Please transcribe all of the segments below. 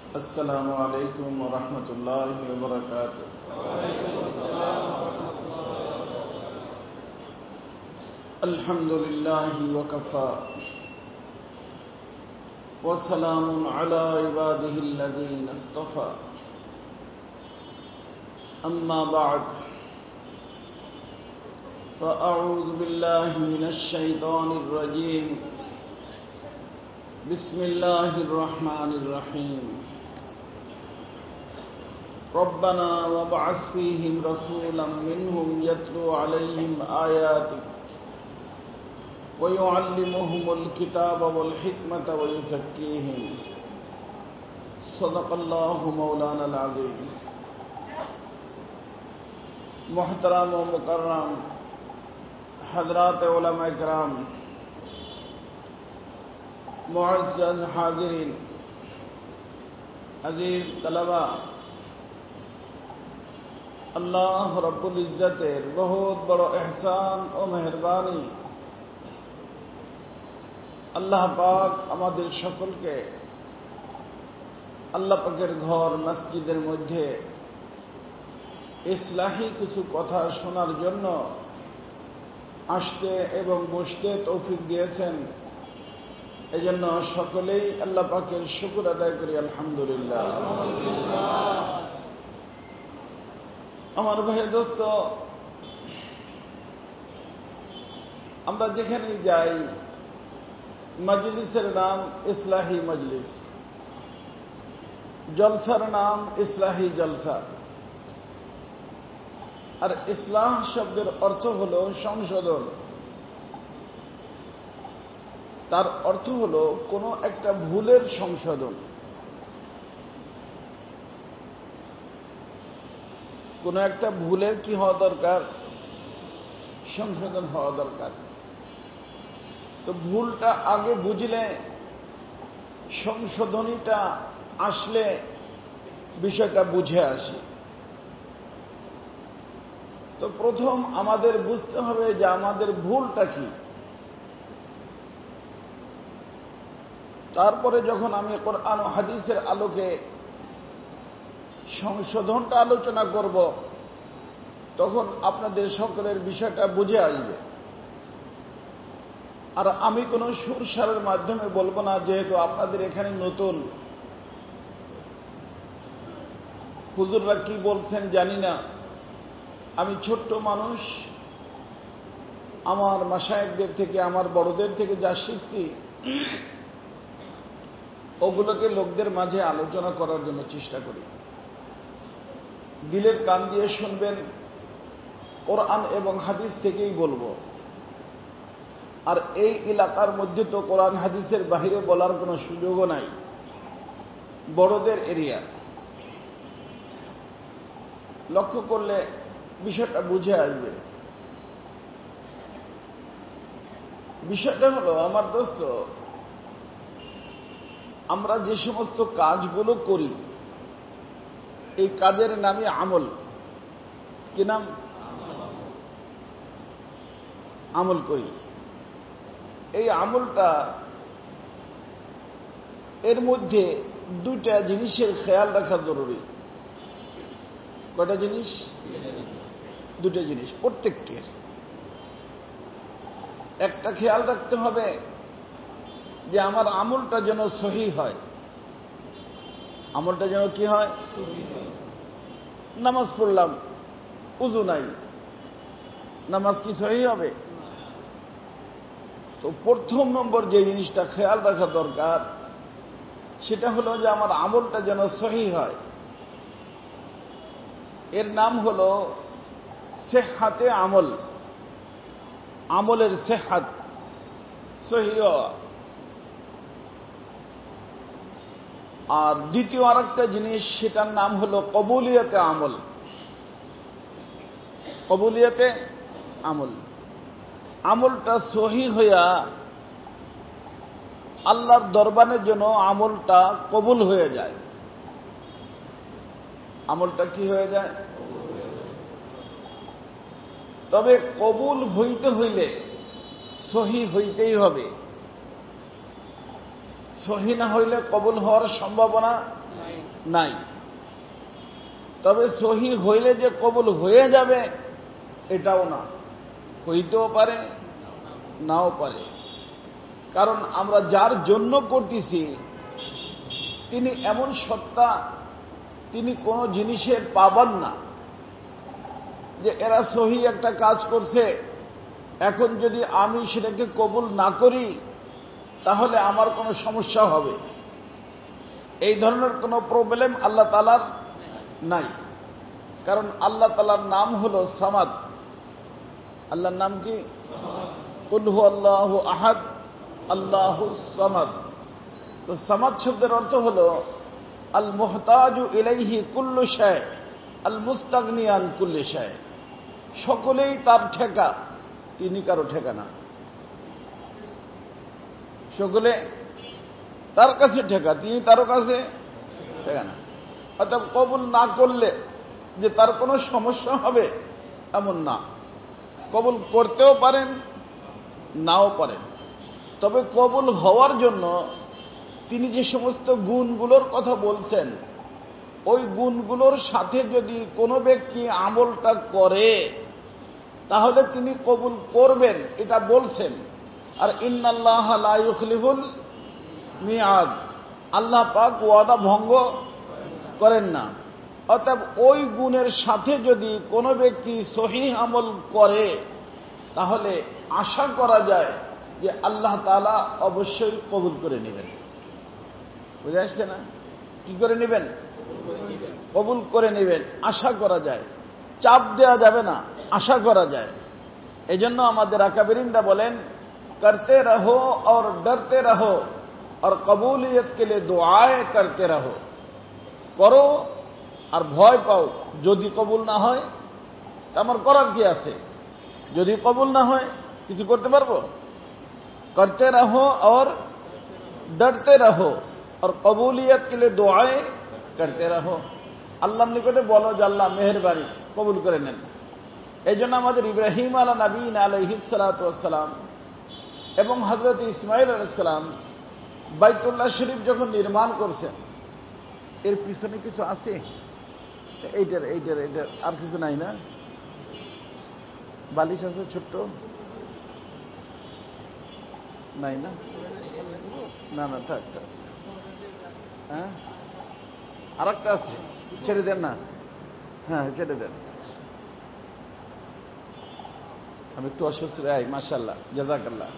السلام عليكم ورحمة الله وبركاته. الحمد لله وكفى وسلام على عباده الذين اصطفى. أما بعد فأعوذ بالله من الشيطان الرجيم. بسم الله الرحمن الرحيم. ربنا وابعث فيهم رسولا منهم يتلو عليهم آياتك ويعلمهم الكتاب والحكمة ويزكيهم. صدق الله مولانا العظيم. محترم و مکرم حضرات علماء کرام، मुअज़्ज़ज़ हाज़िरीन, अज़ीज़ तलबा, अल्लाह रब्बुल इज़्ज़तेर बहुत बड़ो एहसान ও মেহেরবানি আল্লাহ পাক আমাদের সকলকে আল্লাহ পাকের ঘর মসজিদের মধ্যে ইসলাহি কিছু কথা শোনার জন্য আসতে এবং বসতে তৌফিক দিয়েছেন। এজন্য সকলেই আল্লাহ পাকের শুকর আদায় করি আলহামদুলিল্লাহ। আমার ভাই দোস্ত, আমরা যেখানেই যাই মজলিসের নাম ইসলাহি মজলিস, জলসার নাম ইসলাহি জলসা। আর ইসলাহ শব্দের অর্থ হল সংশোধন। তার অর্থ হল কোনো একটা ভুলের সংশোধন। কোনো একটা ভুলের কি হওয়া দরকার? সংশোধন হওয়া দরকার। তো ভুলটা আগে বুঝলে, সংশোধনীটা আসলে বিষয়টা বুঝে আসে। তো প্রথম আমাদের বুঝতে হবে যে আমাদের ভুলটা কি। তারপরে যখন আমি কোরআন ও হাদিসের আলোকে সংশোধনটা আলোচনা করব, তখন আপনাদের সকলের বিষয়টা বুঝে আসবে। আর আমি কোনো সুরসারের মাধ্যমে বলবো না, যেহেতু আপনাদের এখানে নতুন। হুজুররা কি বলছেন জানি না। আমি ছোট্ট মানুষ, আমার মাশায়েখদের থেকে, আমার বড়দের থেকে যা শিখছি ওগুলোকে লোকদের মাঝে আলোচনা করার জন্য চেষ্টা করি। দিলের কান দিয়ে শুনবেন, কোরআন এবং হাদিস থেকেই বলবো। আর এই এলাকার মধ্যে তো কোরআন হাদিসের বাহিরে বলার কোনো সুযোগও নাই, বড়দের এরিয়া। লক্ষ্য করলে বিষয়টা বুঝে আসবে। বিষয়টা হলো, আমার দোস্ত, আমরা যে সমস্ত কাজগুলো করি, এই কাজের নামই আমল। কি নাম? আমল করি। এই আমলটা, এর মধ্যে দুটা জিনিসের খেয়াল রাখা জরুরি। কয়টা জিনিস? দুটা জিনিস প্রত্যেকের। একটা খেয়াল রাখতে হবে যে আমার আমলটা যেন সহি হয়। আমলটা যেন কি হয়? নামাজ পড়লাম, উযু নাই, নামাজ কি সহি হবে? তো প্রথম নম্বর যে জিনিসটা খেয়াল রাখা দরকার, সেটা হলো যে আমার আমলটা যেন সহি হয়। এর নাম হলো সিহহাতে আমল। আমলের সিহহাত, সহি হওয়া। আর দ্বিতীয় আরেকটা জিনিস, সেটার নাম হলো কবুলিয়তে আমল। কবুলিয়তে আমল, আমলটা সহি হইয়া আল্লাহর দরবারের জন্য আমলটা কবুল হয়ে যায়। আমলটা কি হয়ে যায়? তবে কবুল হইতে হইলে সহি হইতেই হবে। সহি না হইলে কবুল হওয়ার সম্ভাবনা নাই। তবে সহি হইলে যে কবুল হয়ে যাবে এটাও না, হইতেও পারে নাও পারে। কারণ আমরা যার জন্য করতেছি তিনি এমন সত্তা, তিনি কোনো জিনিসের পাবান না যে এরা সহি একটা কাজ করছে, এখন যদি আমি সেটাকে কবুল না করি তাহলে আমার কোনো সমস্যা হবে, এই ধরনের কোনো প্রবলেম আল্লাহ তাআলার নাই। কারণ আল্লাহ তাআলার নাম হলো সামাদ। আল্লাহর নাম কি? কুল হুয়াল্লাহু আহাদ আল্লাহুস সামাদ। তো সামাদ শব্দের অর্থ হলো আল মুহতাজু ইলাইহি কুল্লু শাই আল মুস্তাগনি আন কুল্লি শাই। সকলেই তার ঠেকা, তিনি কারো ঠেকা না। সকলে তার কাছে ঠেকা, তিনি তারও কাছে ঠেকা না। অর্থাৎ কবুল না করলে যে তার কোনো সমস্যা হবে এমন না, কবুল করতেও পারেন নাও পারেন। তবে কবুল হওয়ার জন্য তিনি যে সমস্ত গুণগুলোর কথা বলছেন ওই গুণগুলোর সাথে যদি কোনো ব্যক্তি আমলটা করে তাহলে তিনি কবুল করবেন, এটা বলছেন। আর ইন্নাল্লাহা লা ইউখলিফুল মিআদ, আল্লাহ পাক ওয়াদা ভঙ্গ করেন না। অর্থাৎ ওই গুণের সাথে যদি কোনো ব্যক্তি সহিহ আমল করে তাহলে আশা করা যায় যে আল্লাহ তাআলা অবশ্যই কবুল করে নেবেন। বুঝে আসছে না? কি করে নেবেন? কবুল করে নেবেন, আশা করা যায়, চাপ দেওয়া যাবে না, আশা করা যায়। এই জন্য আমাদের আকাবিরিনরা বলেন করতে রহো और डरते रहो और कबूलियत के लिए दुआएं करते रहो। করো আর ভয় পাও, যদি কবুল না হয় তা আমার করার কি আছে? যদি কবুল না হয় কিছু করতে পারবো? করতে রহো और डरते रहो और कबूलियत के लिए दुआएं करते रहो। আল্লাহর নিকটে বলো যে আল্লাহ মেহেরবানি কবুল করে নেন। এই জন্য আমাদের ইব্রাহিম আলা নবীন আলাইহিস সালাতু ওয়াস সালাম এবং হযরত ইসমাঈল আলাইহিস সালাম বাইতুল্লাহ শরীফ যখন নির্মাণ করছেন, এর পিছনে কিছু আছে? এইটার আর কিছু নাই না? বালিশ আছে ছোট্ট? নাই না? না না থাক। হ্যাঁ আর একটা আছে, ছেড়ে দেন না। হ্যাঁ ছেড়ে দেন, আমি একটু অসুস্থ। মাশাআল্লাহ, জাযাকাল্লাহ।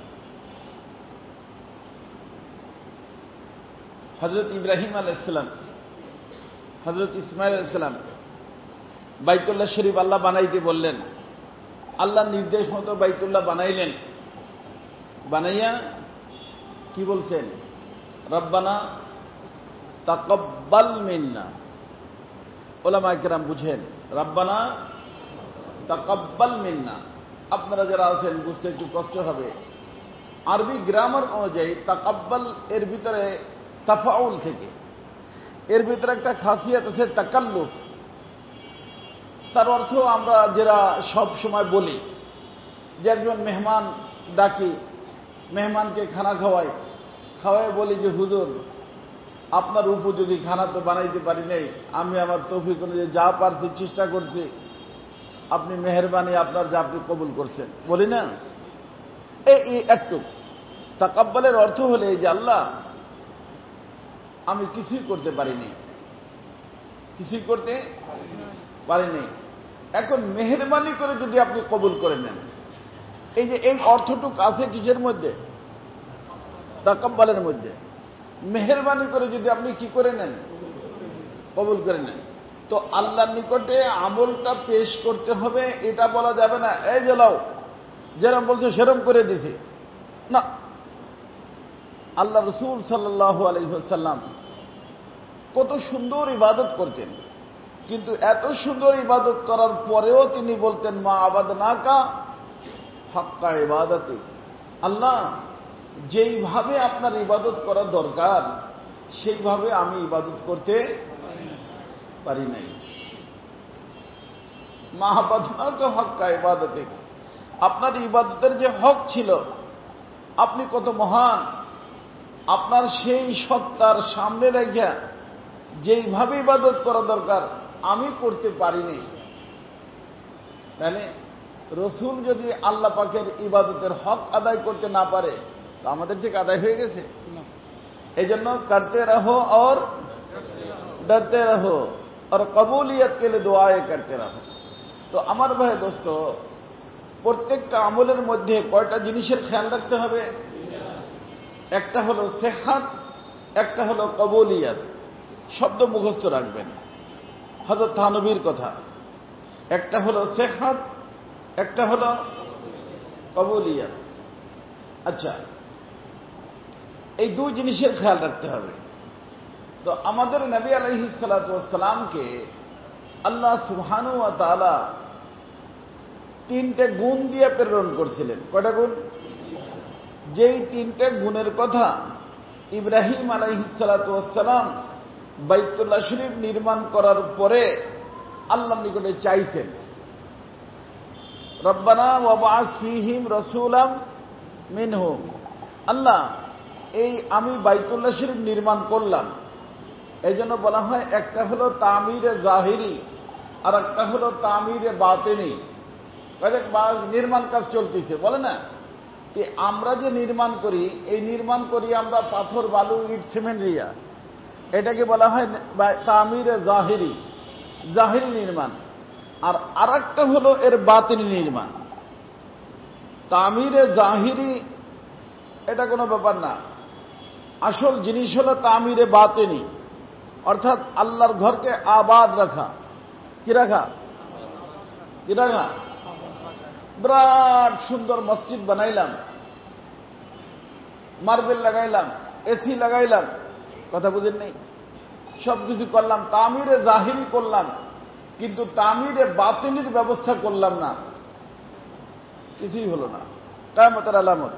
হযরত ইব্রাহিম আলাইহিস সালাম, হযরত ইসমাঈল আলাইহিস সালাম বাইতুল্লাহ শরীফ আল্লাহ বানাইতে বললেন, আল্লাহর নির্দেশ মতো বাইতুল্লাহ বানাইলেন। বানাইয়া কি বলছেন? রব্বানা তাকাব্বাল মিন্না। উলামায়ে কেরাম বুঝেন, রব্বানা তাকাব্বাল মিন্না। আপনারা যারা আছেন বুঝতে একটু কষ্ট হবে। আরবি গ্রামার অনুযায়ী তাকাব্বাল এর ভিতরে তাফাউল থেকে, এর ভিতরে একটা খাসিয়াত আছে তাকাল্লুফ। তার অর্থ আমরা যারা সব সময় বলি যে একজন মেহমান ডাকি, মেহমানকে খানা খাওয়াই বলি যে হুজুর আপনার উপযোগী খানা তো বানাইতে পারি নাই, আমি আমার তৌফিক অনুযায়ী যা পারছি চেষ্টা করছি, আপনি মেহেরবানি আপনার যা আপনি কবুল করছেন, বলি না? এই একটু তাকাব্বালের অর্থ হলে যে আল্লাহ আমি কিছুই করতে পারিনি, কিছুই করতে পারিনি, এখন মেহেরবানি করে যদি আপনি কবুল করে নেন। এই যে এই অর্থটুক আছে কিসের মধ্যে? তাকাব্বালের মধ্যে। মেহেরবানি করে যদি আপনি কি করে নেন? কবুল করে নেন। তো আল্লাহর নিকটে আমলটা পেশ করতে হবে, এটা বলা যাবে না এই যে লাও যেরকম বলছে সেরকম করে দিছি না। আল্লাহ রাসূল সাল্লাল্লাহু আলাইহি ওয়াসাল্লাম কত সুন্দর ইবাদত করতেন, কিন্তু এত সুন্দর ইবাদত করার পরেও তিনি বলতেন মা আবাদনাকা হাক্কা ইবাদাতি। আল্লাহ যেইভাবে আপনার ইবাদত করা দরকার সেইভাবে আমি ইবাদত করতে পারি নাই। মা আবাদনাকা হাক্কা ইবাদাতি, আপনার ইবাদতের যে হক ছিল, আপনি কত মহান, আপনার সেই সত্তার সামনে রেখে যেইভাবে ইবাদত করা দরকার আমি করতে পারিনি, তাহলে রসুল যদি আল্লাহ পাকের ইবাদতের হক আদায় করতে না পারে তো আমাদের থেকে আদায় হয়ে গেছে। এই জন্য করতে রহো और डरते रहो और कबूलियत के लिए दुआएं करते रहो। তো আমার ভাই দোস্ত, প্রত্যেকটা আমলের মধ্যে কয়টা জিনিসের খেয়াল রাখতে হবে? একটা হলো সেহাত, একটা হলো কবুলিয়াত। শব্দ মুখস্থ রাখবেন, হযরত থানবীর কথা। একটা হলো সেহাত, একটা হলো কবুলিয়াত। আচ্ছা, এই দুই জিনিসের খেয়াল রাখতে হবে। তো আমাদের নবী আলাইহিস সালাতু ওয়াস সালামকে আল্লাহ সুবহানাহু ওয়া তাআলা তিনটে গুণ দিয়ে প্রেরণ করছিলেন। কয়টা গুণ? যেই তিনটে গুণের কথা ইব্রাহিম আলাইহিস সালাতু ওয়াস সালাম বাইতুল্লাহ শরীফ নির্মাণ করার পরে আল্লাহর নিকটে চাইছেন, রব্বানা ওয়াবআস ফীহিম রাসূলাম মিনহুম। আল্লাহ, এই আমি বাইতুল্লাহ শরীফ নির্মাণ করলাম, এই জন্য বলা হয় একটা হলো তামিরে জাহিরি আর একটা হলো তামিরে বাতিনি। নির্মাণ কাজ চলতেছে, বলে না? আমরা যে নির্মাণ করি, এই নির্মাণ করি আমরা পাথর, বালু, ইট, সিমেন্ট দিয়া, এটাকে বলা হয় তামিরে জাহিরি, জাহিরি নির্মাণ। আর আরেকটা হলো এর বাতিনি নির্মাণ। তামিরে জাহিরি এটা কোনো ব্যাপার না, আসল জিনিস হলো তামিরে বাতিনি, অর্থাৎ আল্লাহর ঘরকে আবাদ রাখা। কি রাখা? কি রাখা? বিরাট সুন্দর মসজিদ বানাইলাম, মার্বেল লাগাইলাম, এসি লাগাইলাম, কথা বুঝেন নেই? সবকিছু করলাম, তামিরে জাহিরি করলাম, কিন্তু তামিরে বাতিনির ব্যবস্থা করলাম না, কিছুই হলো না, কিয়ামতের আলামত।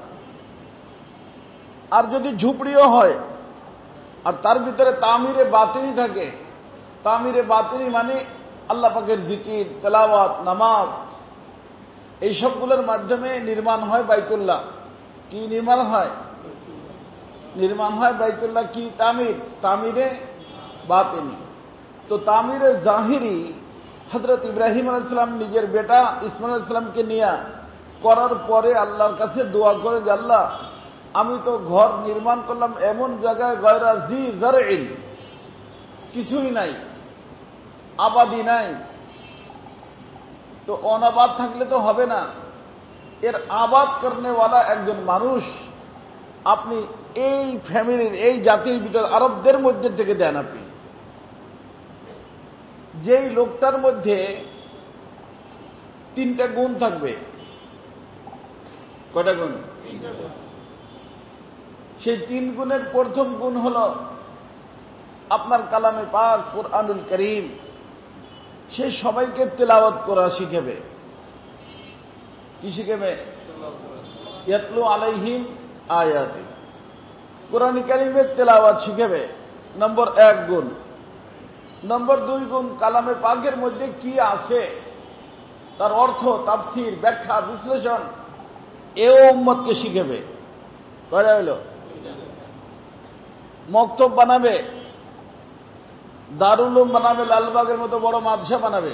আর যদি ঝুপড়িও হয় আর তার ভিতরে তামিরে বাতিনি থাকে, তামিরে বাতিনি মানে আল্লাহ পাকের জিকির, তেলাওয়াত, নামাজ, এই সবগুলোর মাধ্যমে নির্মাণ হয় বাইতুল্লাহ। কি নির্মাণ হয়? নির্মাণ হয় বাইতুল্লাহ কি? তামির, তামিরে বাতিনি। তো তামিরে জাহিরি হযরত ইব্রাহিম আলাইহিস সালাম নিজের বেটা ইসমাঈল আলাইহিস সালামকে নিয়ে করার পরে আল্লাহর কাছে দোয়া করে যে আল্লাহ, আমি তো ঘর নির্মাণ করলাম এমন জায়গায় গয়রা জি জারইন, কিছুই নাই, আবাদি নাই, তো অনাবাদ থাকলে তো হবে না, এর আবাদ করনেওয়ালা একজন মানুষ আপনি এই ফ্যামিলির, এই জাতির ভিতর আরবদের মধ্যে থেকে দেন। আপনি যেই লোকটার মধ্যে তিনটা গুণ থাকবে। কয়টা গুণ? সেই তিন গুণের প্রথম গুণ হল আপনার কালামে পাক কুরআনুল কারীম, সে সবাইকে তেলাওয়াত করা শিখাবে। কি শিখাবে? ইয়াতলু আলাইহিম আয়াতি, কুরআন কারীমের তেলাওয়াত শিখাবে। নম্বর 1 গুণ। নম্বর 2 গুণ, কালামে পাকের মধ্যে কি আছে তার অর্থ, তাফসীর, ব্যাখ্যা, বিশ্লেষণ এও উম্মতকে শিখাবে। কয়টা হইল? মক্তব বানাবে, দারুল উলুম বানাবে, লালবাগের মতো বড় মাদ্রাসা বানাবে।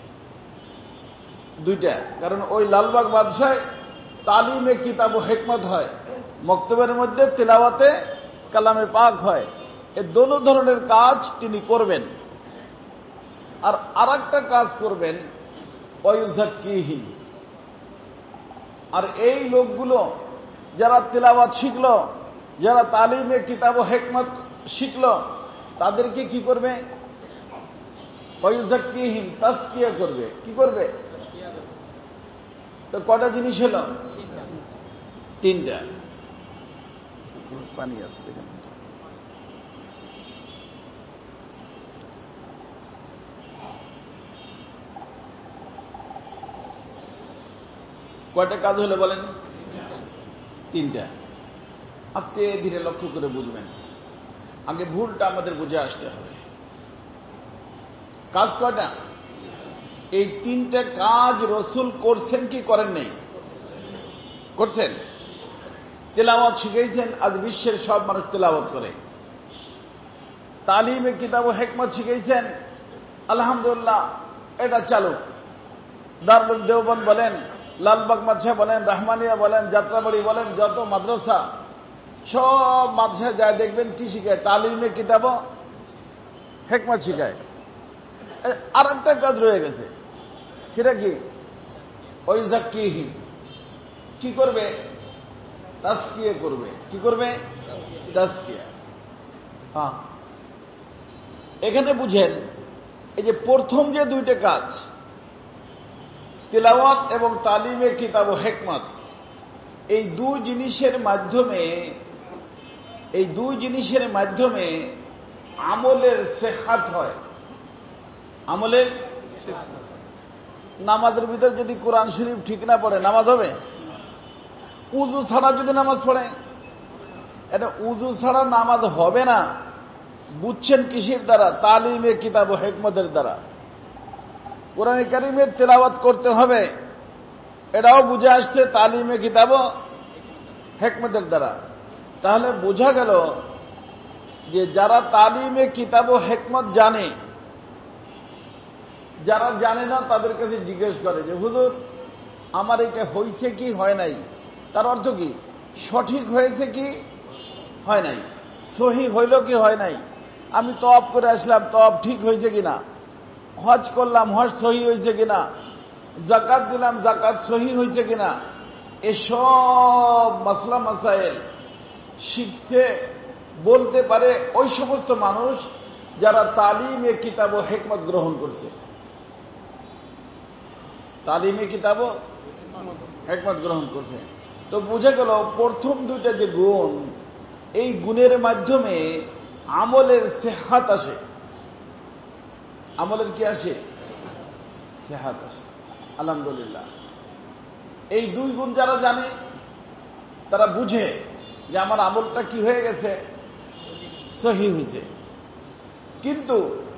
2টা, কারণ ওই লালবাগ মাদ্রাসায় তালিমে কিতাব ও হিকমত হয়, মক্তবের মধ্যে তিলাওয়াতে কালামে পাক হয়। এই দোনো ধরনের কাজ তিনি করবেন। আর আরেকটা কাজ করবেন, ওয়ায়ুযাক্কিহিম। আর এই লোকগুলো যারা তিলাওয়াত শিখলো, যারা তালিমে কিতাব ও হিকমত শিখলো, তাদেরকে কি করবে? ওয়ায়ুযাক্কিহিম, তাজকিয়া করবে। কি করবে? তো কটা জিনিস হলো? 3টা। পানি আছে দেখেন। কয়টা কাজ হলো বলেন? 3টা। আস্তে ধীরে লক্ষ্য করে বুঝবেন, আগে ভুলটা আমাদের বুঝে আসতে হবে। কাজ কয়টা? এই 3টা কাজ রসুল করছেন কি করেন নাই? করছেন। তেলাওয়াত শিখাইছেন, আজ বিশ্বের সব মানুষ তেলাওয়াত করে। তালিমে কিতাব ও হিকমত শিখাইছেন, আলহামদুলিল্লাহ এটা চালু। দারুল দেওবন্দ বলেন, লালবাগ মাদ্রাসা বলেন, রহমানিয়া বলেন, যাত্রাবাড়ি বলেন, যত মাদ্রাসা সব মাদ্রাসা যায় দেখবেন কি শিখায়, তালিমে কিতাব ও হিকমত শিখায়। আর একটা কাজ রয়ে গেছে, সেটা কি? ওই জাক্কিহি কি করবে? তাজকিয়া করবে। কি করবে? তাজকিয়া। হ্যাঁ, এখানে বুঝেন, এই যে প্রথম যে দুইটা কাজ, তিলাওয়াত এবং তালিমে কিতাব ও হিকমত, এই দুই জিনিসের মাধ্যমে আমলের সেহাত হয়। আমলের নামাজের ভিতরে যদি কোরআন শরীফ ঠিক না পড়ে নামাজ হবে? উযু ছাড়া যদি নামাজ পড়ে, এটা উযু ছাড়া নামাজ হবে না। বুঝছেন কিসের দ্বারা? তালিমে কিতাব ও হিকমতের দ্বারা। কোরআন কারীমের তেলাওয়াত করতে হবে, এটাও বুঝে আসছে তালিমে কিতাব ও হিকমতের দ্বারা। তাহলে বোঝা গেল যে যারা তালিমে কিতাব ও হিকমত জানে, যারা জানে না তাদের কাছে জিজ্ঞেস করে যে হুজুর আমার এটা হয়েছে কি হয় নাই, তার অর্থ কি? সঠিক হয়েছে কি হয় নাই, সহি হইল কি হয় নাই, আমি তওয়াব করে আসলাম, তওয়াব ঠিক হয়েছে কিনা, হজ করলাম, হজ সহি হয়েছে কিনা, যাকাত দিলাম, যাকাত সহি হয়েছে কিনা, এসব মাসলা মাসাইল শিখছে বলতে পারে ওই সমস্ত মানুষ যারা তালিমে কিতাব ও হিকমত গ্রহণ করছে। তালিমে কিতাব ও হিকমত গ্রহণ করছে। তো বুঝে গেল প্রথম দুইটা যে গুণ, এই গুণের মাধ্যমে আমলের সেহাত আসে। আমলের কি আসে? সেহাত আসে। আলহামদুলিল্লাহ, এই দুই গুণ যারা জানে তারা বুঝে যে আমার আমলটা কি হয়ে গেছে, সহি হয়েছে। কিন্তু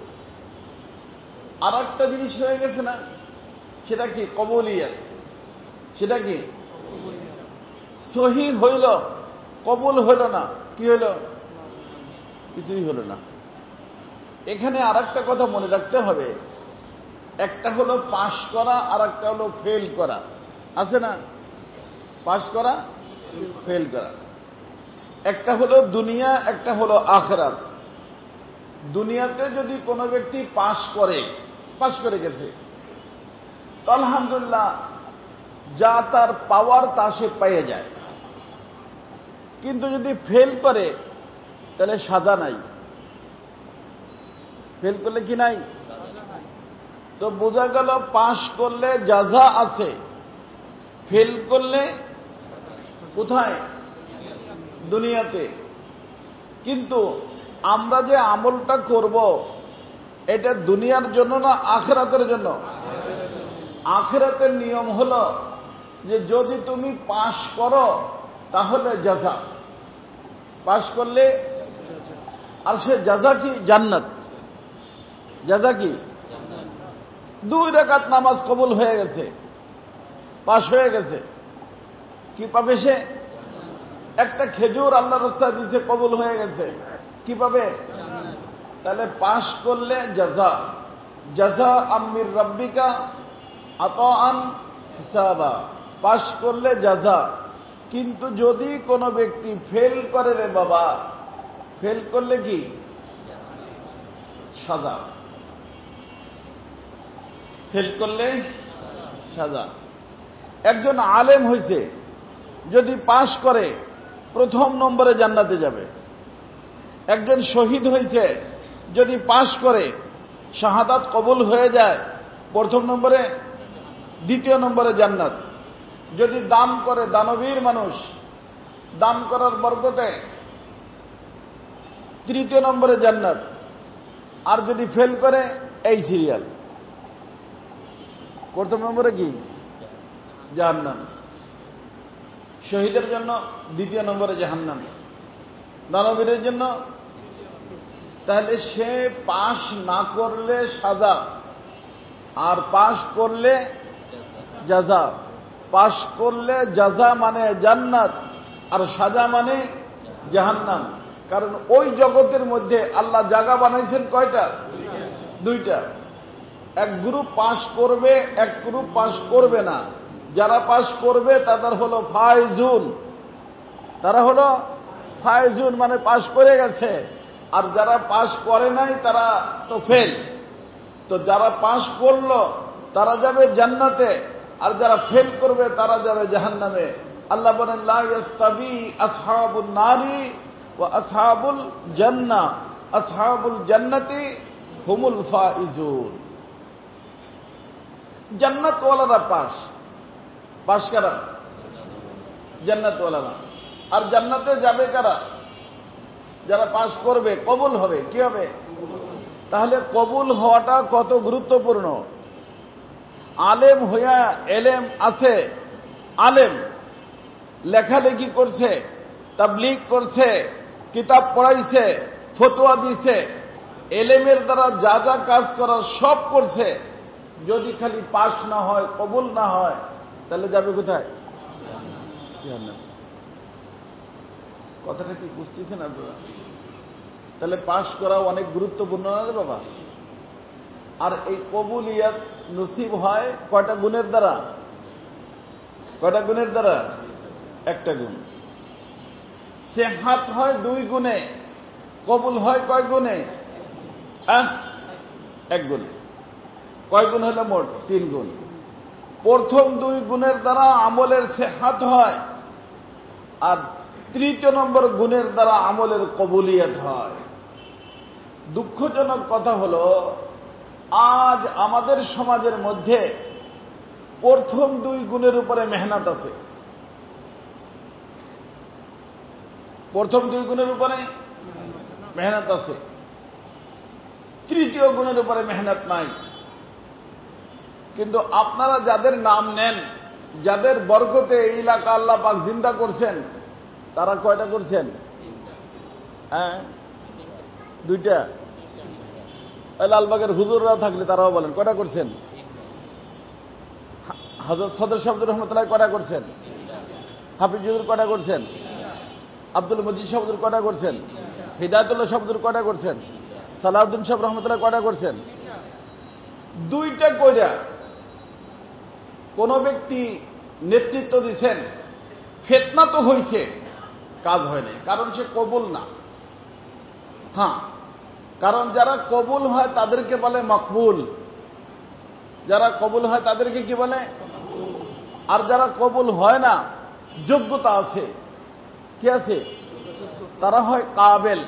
আর একটা জিনিস হয়ে গেছে না, সেটা কি? কবুলিয়ত। সেটা কি? সহি হইল, কবুল হইল না। কি হইল? কিছুই হলো না। এখানে আর একটা কথা মনে রাখতে হবে, একটা হলো পাশ করা আর একটা হলো ফেল করা। আছে না? পাশ করা, ফেল করা। একটা হলো দুনিয়া, একটা হলো আখিরাত। দুনিয়াতে যদি কোনো ব্যক্তি পাশ করে গেছে তো আলহামদুলিল্লাহ, যা তার পাওয়ার তা সে পেয়ে যায়। কিন্তু যদি ফেল করে তাহলে সাজা নাই। ফেল করলে কি নাই? তো বোঝা গেল পাশ করলে জাযা আছে, ফেল করলে কোথায়? দুনিয়াতে। কিন্তু আমরা যে আমলটা করব এটা দুনিয়ার জন্য না আখিরাতের জন্য? আখিরাতের নিয়ম হলো যে যদি তুমি পাশ করো তাহলে জাযা, পাশ করলে, আর সে জাযা কি? জান্নাত। জাযা কি? 2 রাকাত নামাজ কবুল হয়ে গেছে, পাশ হয়ে গেছে, কি পাবে সে? একটা খেজুর আল্লাহর রাস্তায় দিয়েছে, কবুল হয়ে গেছে, কি পাবে? তাহলে পাশ করলে জাযা, জাযা আমির রাব্বিকা আতাআন হিসাবা, পাশ করলে জাযা। কিন্তু যদি কোনো ব্যক্তি ফেল করে রে বাবা, ফেল করলে কি? সাজা। ফেল করলে সাজা। একজন আলেম হয়েছে, যদি পাশ করে প্রথম নম্বরে জান্নাতে যাবে। একজন শহীদ হয়েছে, যদি পাশ করে শাহাদাত কবুল হয়ে যায়, প্রথম নম্বরে, দ্বিতীয় নম্বরে জান্নাত। যদি দান করে, দানবীর মানুষ, দান করার বরকতে তৃতীয় নম্বরে জান্নাত। আর যদি ফেল করে, এই সিরিয়াল, প্রথম নম্বরে কি? জাহান্নাম। শহীদের জন্য দ্বিতীয় নম্বরে জাহান্নাম, দানবীরের জন্য। তাহলে সে পাশ না করলে সাজা, আর পাশ করলে জাযা। পাশ করলে জাযা মানে জান্নাত, আর সাজা মানে জাহান্নাম। কারণ ওই জগতের মধ্যে আল্লাহ জায়গা বানাইছেন কয়টা? দুইটা। এক গ্রুপ পাস করবে, এক গ্রুপ পাস করবে না। যারা পাস করবে তাদের হলো ফায়জুন, তারা হলো ফায়জুন মানে পাস করে গেছে। আর যারা পাস করে নাই তারা তো ফেল। তো যারা পাস করলো তারা যাবে জান্নাতে, আর যারা ফেল করবে তারা যাবে জাহান্নামে। আল্লাহ বলেন লা ইয়াস্তাবি আসহাবুন নারি ওয়া আসহাবুল জান্নাহ, আসহাবুল জান্নাতি হুমুল ফাইজুন। জান্নাতওয়ালারা পাস, পাস কারা? জান্নাতওয়ালারা। আর জান্নাতে যাবে কারা? যারা পাস করবে, কবুল হবে। কি হবে? তাহলে কবুল হওয়াটা কত গুরুত্বপূর্ণ। আলেম হইয়া এলেম আছে, আলেম লেখালেখি করছে, তাবলীগ করছে, কিতাব পড়াইছে, ফতোয়া দিছে, এলেমের দ্বারা যা যা কাজ করার সব করছে, যদি খালি পাস না হয়, কবুল না হয়, তাহলে যাবে কোথায়? কথাটা কি বুঝতেছেন আপনারা? তাহলে পাস করা অনেক গুরুত্বপূর্ণ না রে বাবা? আর এই কবুলিয়াত নসিব হয় কয়টা গুণের দ্বারা? কয়টা গুণের দ্বারা? একটা গুণ। সেহাত হয় 2 গুণে, কবুল হয় কয় গুণে? 1 গুণে। কয় গুণ হলো মোট? 3 গুণ। প্রথম 2 গুণের দ্বারা আমলের সেহাত হয়, আর 3 নম্বর গুণের দ্বারা আমলের কবুলিয়ত হয়। দুঃখজনক কথা হলো, আজ আমাদের সমাজের মধ্যে প্রথম 2 গুণের উপরে মেহনত আছে। প্রথম 2 গুণের উপরে মেহনত আছে, 3য় গুণের উপরে মেহনত নাই। কিন্তু আপনারা যাদের নাম নেন, যাদের বরকতে এই এলাকা আল্লাহ পাক জিন্দা করছেন, তারা কয়টা করছেন? 2টা। লালবাগের হুজুররা থাকলে তারাও বলেন কয়টা করছেন? হযরত সদর সাহেব রহমতুল্লাহ কয়টা করছেন? হাফিজ হুজুর কয়টা করছেন? আব্দুল মজিদ সাহেব হুজুর কয়টা করছেন? হিদায়াতুল্লাহ সাহেব হুজুর কয়টা করছেন? সালাউদ্দিন সাহেব রহমতুল্লাহ কয়টা করছেন? 2টা কইরা কোন ব্যক্তি নেতৃত্ব দিচ্ছেন, ফিতনা তো হইছে, কাজ হয় নাই, কারণ সে কবুল না। হ্যাঁ, কারণ যারা কবুল হয় তাদেরকে বলে মকবুল, যারা কবুল হয় তাদেরকে কি বলে? আর যারা কবুল হয় না, যোগ্যতা আছে, কি আছে? তারা হয় কাবেল।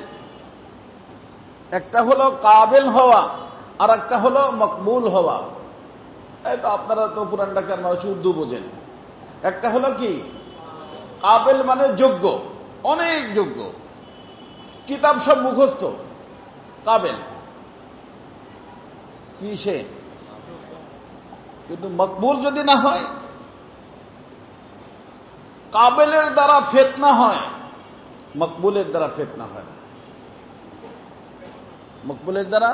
একটা হলো কাবেল হওয়া, আর একটা হলো মকবুল হওয়া। এই তো আপনারা তো পুরান ঢাকার মানুষ, উর্দু বোঝেন। একটা হলো কি? কাবেল মানে যোগ্য, অনেক যোগ্য, কিতাব সব মুখস্থ, কাবেল কি সে? কিন্তু মকবুল যদি না হয়, কাবেলের দ্বারা ফিতনা হয়, মকবুলের দ্বারা ফিতনা হয় না। মকবুলের দ্বারা।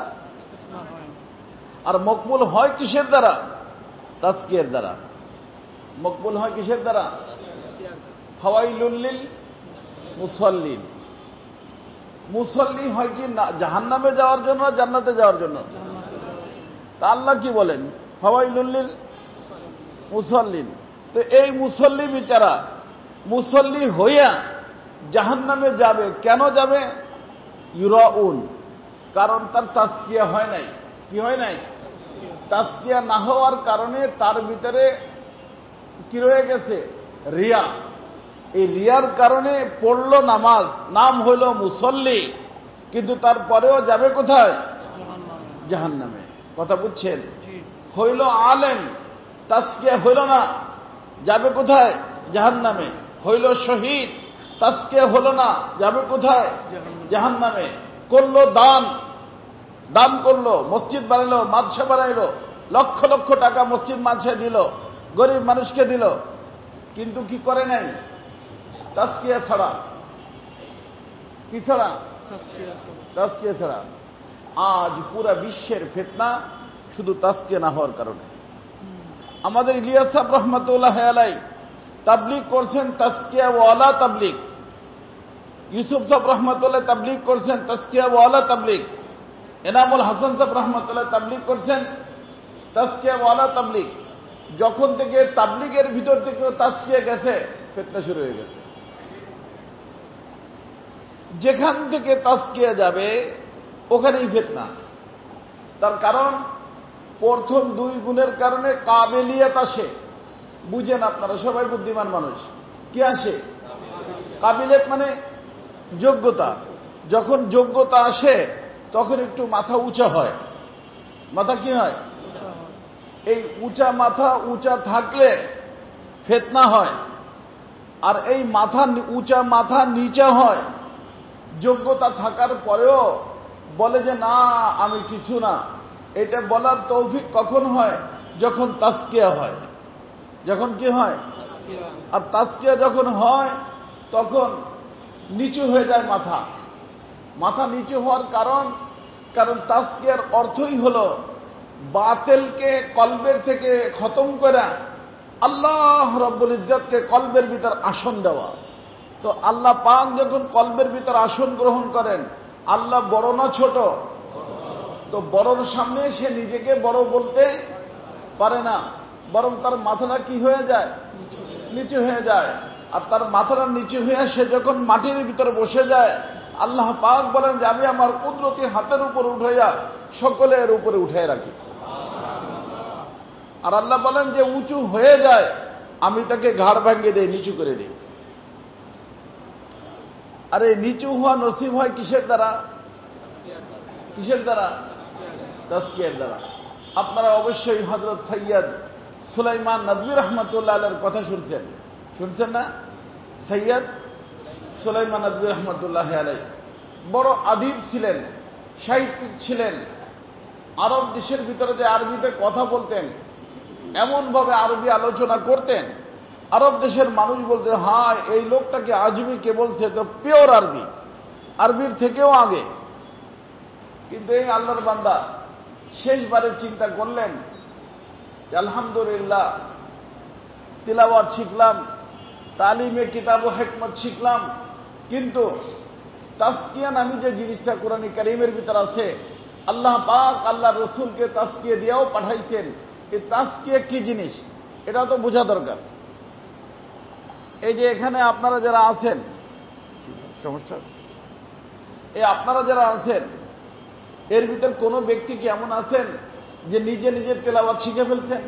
আর মকবুল হয় কিসের দ্বারা? তাজকিয়ার দ্বারা। মকবুল হয় কিসের দ্বারা? ফাওয়াইলুল লিল মুসাল্লিন। মুসল্লি হয় কি জাহান্নামে যাওয়ার জন্য না জান্নাতে যাওয়ার জন্য? তা আল্লাহ কি বলেন? ফাওয়াইলুল লিল মুসাল্লিন। তো এই মুসল্লি বিচারা মুসল্লি হইয়া জাহান্নামে যাবে। কেন যাবে? ইউরাউন, কারণ তার তাজকিয়া হয় নাই। কি হয় নাই? তাজকিয়া না হওয়ার কারণে তার ভিতরে কি রয়ে গেছে? রিয়া। এই রিয়ার কারণে পড়ল নামাজ, নাম হইল মুসল্লি, কিন্তু তারপরেও যাবে কোথায়? জাহান্নামে। কথা বুঝছেন? হইল আলেম, তাজকিয়া হইল না, যাবে কোথায়? জাহান্নামে। হইল শহীদ, তাজকিয়া হলো না, যাবে কোথায়? জাহান্নামে। করলো দান, দান করলো, মসজিদ বানাইলো, মাদ্রাসা বানাইলো, লক্ষ লক্ষ টাকা মসজিদ মাদ্রাসায় দিল, গরিব মানুষকে দিল, কিন্তু কি করে নাই? তাজকিয়া ছাড়া। কি ছাড়া? তাজকিয়া ছাড়া। আজ পুরা বিশ্বের ফিতনা শুধু তাজকিয়া না হওয়ার কারণে। আমাদের ইলিয়াস সাহেব রহমতুল্লাহ আলাই তাবলীগ করছেন, তাজকিয়া ওয়ালা তাবলীগ। ইউসুফ সাহেব রহমতুল্লাহ তাবলিগ করছেন তাজকিয়াওয়ালা তাবলিগ, এনামুল হাসান সাহেব রহমতুল্লাহ তাবলিগ করছেন তাজকিয়াওয়ালা তাবলিগ। যখন থেকে তাবলিগের ভিতর থেকেও তাজকিয়া গেছে, ফিতনা শুরু হয়ে গেছে। যেখান থেকে তাজকিয়া যাবে ওখানেই ফিতনা। তার কারণ প্রথম দুই গুণের কারণে কাবিলিয়াত আসে। বুঝেন আপনারা সবাই বুদ্ধিমান মানুষ, কি আসে? কাবিলিয়াত মানে যোগ্যতা। যখন যোগ্যতা আসে তখন একটু মাথা উঁচা হয়। মাথা কি হয়? এই উঁচা মাথা উঁচা থাকলে ফিতনা হয়। আর এই মাথা উঁচা মাথা নিচা হয়। যোগ্যতা থাকার পরেও বলে যে না আমি কিছু না, এটা বলার তৌফিক কখন হয়? যখন তাজকিয়া হয়। যখন কি হয়? আর তাজকিয়া যখন হয় তখন নিচু হয়ে যায় মাথা। মাথা নিচু হওয়ার কারণ তাজকিয়ার অর্থই হল বাতিলকে কলবের থেকে খতম করা, আল্লাহ রাব্বুল ইজ্জতকে কলবের ভিতর আসন দেওয়া। তো আল্লাহ পাক যখন কলবের ভিতর আসন গ্রহণ করেন, আল্লাহ বড় না ছোট? তো বড়র সামনে সে নিজেকে বড় বলতে পারে না, বরং তার মাথাটা কি হয়ে যায়? নিচু হয়ে যায়। আর তার মাথাটা নিচু হয়ে সে যখন মাটির ভিতরে বসে যায়, আল্লাহ পাক বলেন যে আমি আমার কুদরতি হাতের উপর উঠাইয়া সকলের উপরে উঠাই রাখি। আর আল্লাহ বলেন যে উঁচু হয়ে যায় আমি তাকে ঘাড় ভাঙিয়ে দেই, নিচু করে দিই। আর এই নিচু হওয়া নসিব হয় কিসের দ্বারা? কিসের দ্বারা? তাজকিয়ার দ্বারা। আপনারা অবশ্যই হযরত সৈয়দ সুলাইমান নদভী রহমতুল্লাহ আলাইহির কথা শুনছেন, শুনছেন না? সৈয়দ সুলাইমান নদভী রহমতুল্লাহ আলাইহি বড় আদিব ছিলেন, সাহিত্যিক ছিলেন। আরব দেশের ভিতরে যে আরবিতে কথা বলতেন, এমন ভাবে আরবি আলোচনা করতেন, আরব দেশের মানুষ বলতে হ্যাঁ এই লোকটাকে আজমি কে বলছে, তো পিওর আরবি, আরবির থেকেও আগে। কিন্তু এই আল্লাহর বান্দা শেষবারে চিন্তা করলেন আলহামদুলিল্লাহ তিলাওয়াত শিখলাম, তালিমে কিতাব ও হিকমত শিখলাম, কিন্তু তাজকিয়া নামে যে জিনিসটা কোরআনে কারীমের ভিতর আছে, আল্লাহ পাক আল্লাহ রসুলকে তাজকিয়া দিয়েও পাঠাইছেন। এই তাজকিয়া কি জিনিস এটা তো বোঝা দরকার। এই যে এখানে আপনারা যারা আছেন, সমস্যা, এই আপনারা যারা আছেন এর ভিতর কোন ব্যক্তি কি এমন আছেন যে নিজে নিজে তেলাওয়াত শিখে ফেলছেন?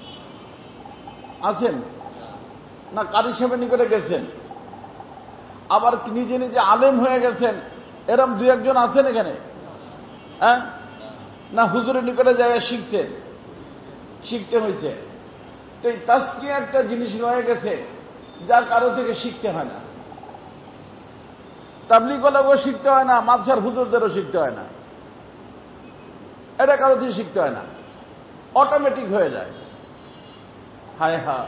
আছেন না? কারি সাহেবের নিকটে গেছেন, আবার নিজে নিজে আলেম হয়ে গেছেন, এরম দুই একজন আছেন এখানে? হ্যাঁ, না হুজুরের নিকটে যায় শিখছেন, শিখতে হয়েছে। তো এই তাজকিয়া একটা জিনিস রয়ে গেছে যা কারো থেকে শিখতে হয় না। তাবলীগওয়ালাকেও শিখতে হয় না, মাদ্রাসার হুজুরদেরও শিখতে হয় না, এটা কারো থেকে শিখতে হয় না, অটোমেটিক হয়ে যায়। হায় হায়,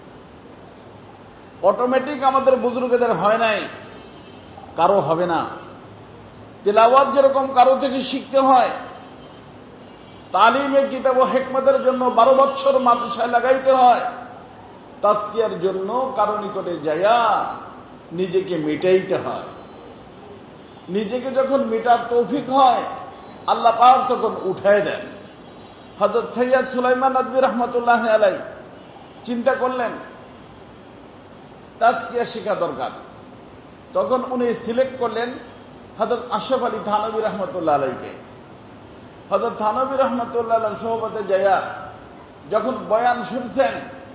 অটোমেটিক আমাদের বুজুর্গদের হয় নাই, কারো হবে না। তিলাওয়াত যেরকম কারো থেকে শিখতে হয়, তালিমে কিতাব ও হিকমতের জন্য 12 বছর মাদ্রাসায় লাগাইতে হয়, তাজকিয়ার জন্য কারো নিকটে যায়া নিজেকে মিটাইতে হয়। নিজেকে যখন মিটার তৌফিক হয় আল্লাহ পাক তখন উঠায় দেন। হযরত সৈয়দ সুলাইমান নদভী রহমতুল্লাহ আলাইহি চিন্তা করলেন তাজকিয়া শেখা দরকার। তখন উনি সিলেক্ট করলেন হযরত আশরাফ আলী থানভী রহমতুল্লাহ আলাইহিকে। হযরত থানভী রহমতুল্লাহ আলাইহির সোহবতে যায়া যখন বয়ান শুনছেন,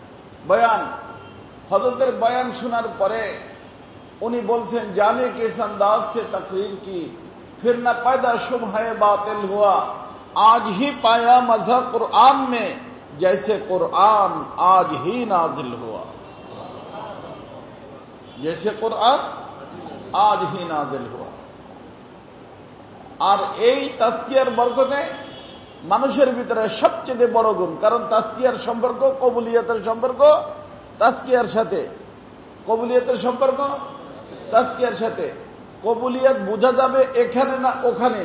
হযরতের বয়ান শোনার পরে উনি বলছেন জানে কিস अंदाज से तकरीर की फिर न पैदा शुबह बातिल हुआ, आज ही पाया मजहब कुरान में जैसे कुरान आज ही नाजिल हुआ, जैसे कुरान आज ही नाजिल हुआ। আর এই তাজকিয়ার বরকতে মানুষের ভিতরে সবচেয়ে বড় গুণ, কারণ তাজকিয়ার সম্পর্ক কবুলিয়তের সম্পর্ক তাজকিয়ার সাথে, কবুলিয়তের সম্পর্ক তাজকিয়ার সাথে। কবুলিয়ত বোঝা যাবে এখানে না ওখানে,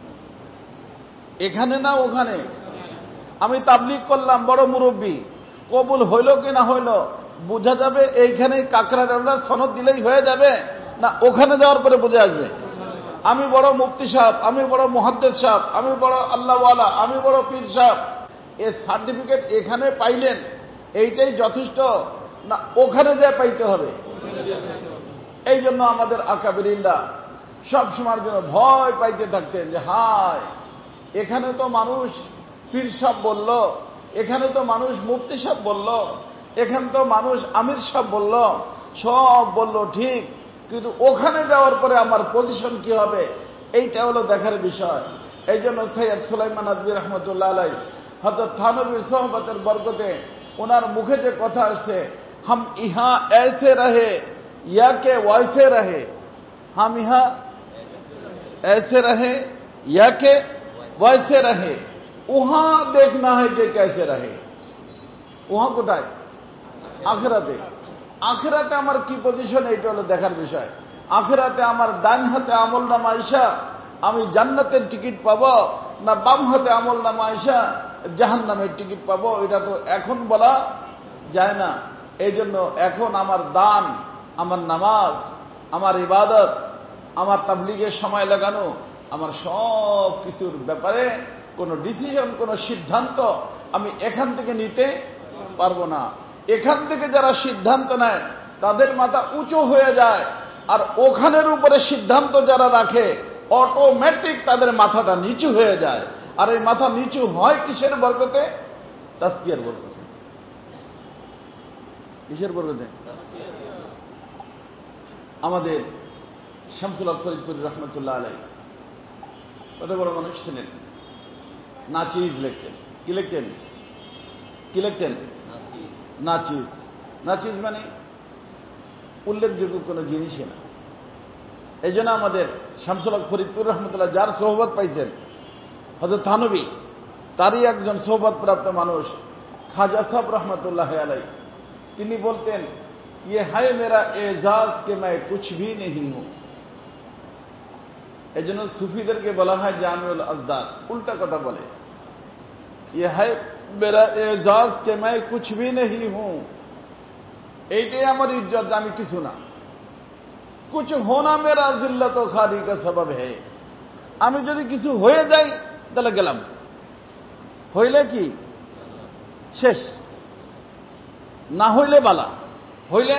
এখানে না ওখানে। আমি তাবলীগ করলাম, বড় মুরব্বী, কবুল হইল কি না হইল বোঝা যাবে এইখানে কাকরারওয়ালা সনদ দিলেই হয়ে যাবে, না ওখানে যাওয়ার পরে বুঝে আসবে? আমি বড় মুফতি সাহেব, আমি বড় মুহাদ্দিস সাহেব, আমি বড় আল্লাহওয়ালা, আমি বড় পীর সাহেব, এ সার্টিফিকেট এখানে পাইলেন, এইটাই যথেষ্ট না ওখানে যায় পাইতে হবে? এই জন্য আমাদের আকাবিরিনরা সব সময়ের জন্য ভয় পাইতে থাকতেন যে হায়, এখানে তো মানুষ পীর সাহেব বলল, এখানে তো মানুষ মুফতি সাহেব বলল, এখানে তো মানুষ আমির সাহেব বলল, সব বলল ঠিক, কিন্তু ওখানে যাওয়ার পরে আমার পজিশন কি হবে, এইটা হলো দেখার বিষয়। এই জন্য সৈয়দ সুলাইমান নদভী রহমতুল্লাহ আলাইহি হযরত থানবীর সোহবতের বরকতে ওনার মুখে যে কথা আসছে, हम यहाँ ऐसे रहे या के वैसे रहे, हम यहाँ ऐसे रहे या के वैसे रहे, वहां देखना है कि कैसे रहे। वहां কোথায়? আখিরাতে। আখিরাতে আমার কি পজিশন, এইটা হলো দেখার বিষয়। আখিরাতে আমার ডান হাতে আমলনামা আইসা আমি জান্নাতের টিকিট পাবো, না বাম হাতে আমলনামা আইসা জাহান্নামের টিকিট পাবো, এটা তো এখন বলা যায় না। এই জন্য এখন আমার দান, আমার নামাজ, আমার ইবাদত, আমার তাবলীগের সময় লাগানো, আমার সব কিছুর ব্যাপারে কোনো ডিসিশন, কোনো সিদ্ধান্ত আমি এখান থেকে নিতে পারবো না। এখান থেকে যারা সিদ্ধান্ত নেয় তাদের মাথা উঁচু হয়ে যায়, আর ওখানের উপরে সিদ্ধান্ত যারা রাখে অটোমেটিক তাদের মাথাটা নিচু হয়ে যায়। আর এই মাথা নিচু হয় কিসের বরকতে? তাসকিয়ার বরকতে। কিসের বরকতে? আমাদের শামসুল হক ফরিদপুরি রহমতুল্লাহ আলাইহি কত বড় মানুষ ছিলেন, নাচিজ লিখতেন। কি লিখতেন? কি লিখতেন? নাচিজ। নাচিজ মানে উল্লেখযোগ্য কোন জিনিসই না। এই জন্য আমাদের শামসুল হক ফরিদপুর রহমতুল্লাহ যার সোহবত পাইছেন হযরত থানবী, তারই একজন সোহবত প্রাপ্ত মানুষ খাজা সাহেব রহমতুল্লাহ আলাইহি, তিনি বলতেন, ये है मेरा एजाज के मैं कुछ भी नहीं हूं। এই জন্য সুফিদেরকে বলা হয় জামিউল আজদাদ, উল্টা কথা বলে। ये है मेरा एजाज के मैं कुछ भी नहीं हूं, এইটাই আমার ইজ্জত, আমি কিছু না। कुछ होना मेरा जिल्लत ও खाली का सबब है, আমি যদি কিছু হয়ে যাই তাহলে গেলাম, হইলে কি শেষ, না হইলে বালা, হইলে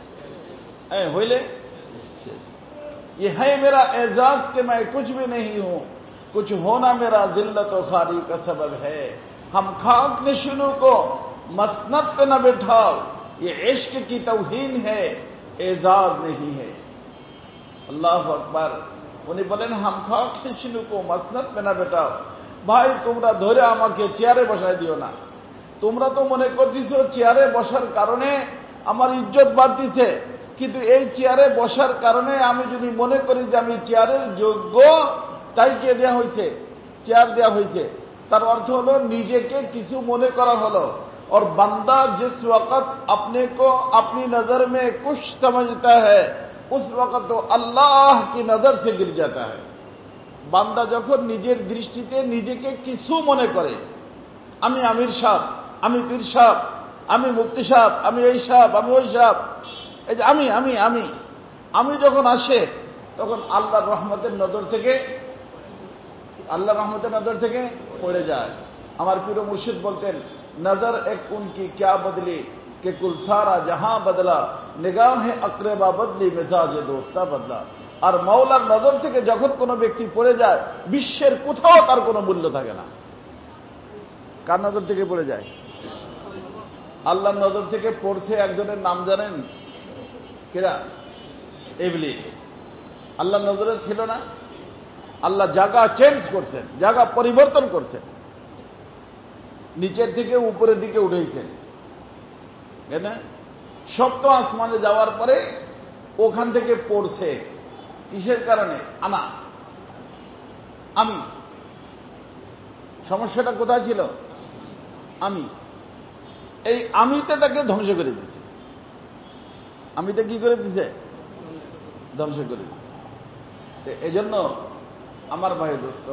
হইলে শেষ। ये है मेरा एजाज के मैं कुछ भी नहीं हूं, कुछ होना मेरा जिल्लत व खारी का सबब है। हम खाक नशीनों को मसनद पे न बैठाओ, ये इश्क की तौहीन है, एजाज नहीं है। अल्लाह अकबर। উনি বলেন, हम खाक नशीनों को मसनद पे न बैठाओ, ভাই তোমরা ধরে আমাকে চেয়ারে বসায় দিও না। তোমরা তো মনে করতেছো চেয়ারে বসার কারণে আমার ইজ্জত বাড়তিছে, কিন্তু এই চেয়ারে বসার কারণে আমি যদি মনে করি যে আমি চেয়ারের যোগ্য, তাই কে দেয়া হয়েছে? চেয়ার দেয়া হয়েছে। তার অর্থ হলো নিজেকে কিছু মনে করা হলো। और बंदा जिस वक्त अपने को अपनी नजर में कुछ समझता है, उस वक्त तो अल्लाह की नजर से गिर जाता है। বান্দা যখন নিজের দৃষ্টিতে নিজেকে কিছু মনে করে, আমি আমির সাহেব, আমি পীর সাহেব, আমি মুফতি সাহেব, আমি এই সাহেব, আমি ওই সাহেব, এই যে আমি আমি আমি আমি যখন আসে, তখন আল্লাহর রহমতের নজর থেকে, আল্লাহর রহমতের নজর থেকে পড়ে যায়। আমার প্রিয় মুর্শিদ বলতেন, নজর এক উনকি ক্যা বদলি কে কুল সারা জাহাঁ বদলা, নিগাহে আকরেবা বদলি মেজাজে দোস্তা বদলা। আর মাওলার নজর থেকে যখন কোনো ব্যক্তি পড়ে যায়, বিশ্বের কোথাও তার কোনো মূল্য থাকে না। কার নজর থেকে পড়ে যায়? আল্লাহর নজর থেকে পড়ছে একজনের নাম জানেন? কেরা? ইবলিস। আল্লাহর নজরে ছিল না, আল্লাহ জায়গা চেঞ্জ করছেন, জায়গা পরিবর্তন করছেন, নিচের থেকে উপরের দিকে উঠেছেন। সপ্ত আসমানে যাওয়ার পরে ওখান থেকে পড়ছে। কিসের কারণে? আনা, আমি। সমস্যাটা কোথায় ছিল? আমি। এই আমিতে তাকে ধ্বংস করে দিছে। আমিতে কি করে দিছে? ধ্বংস করে দিছে। তো এই জন্য আমার ভাই দোস্ত,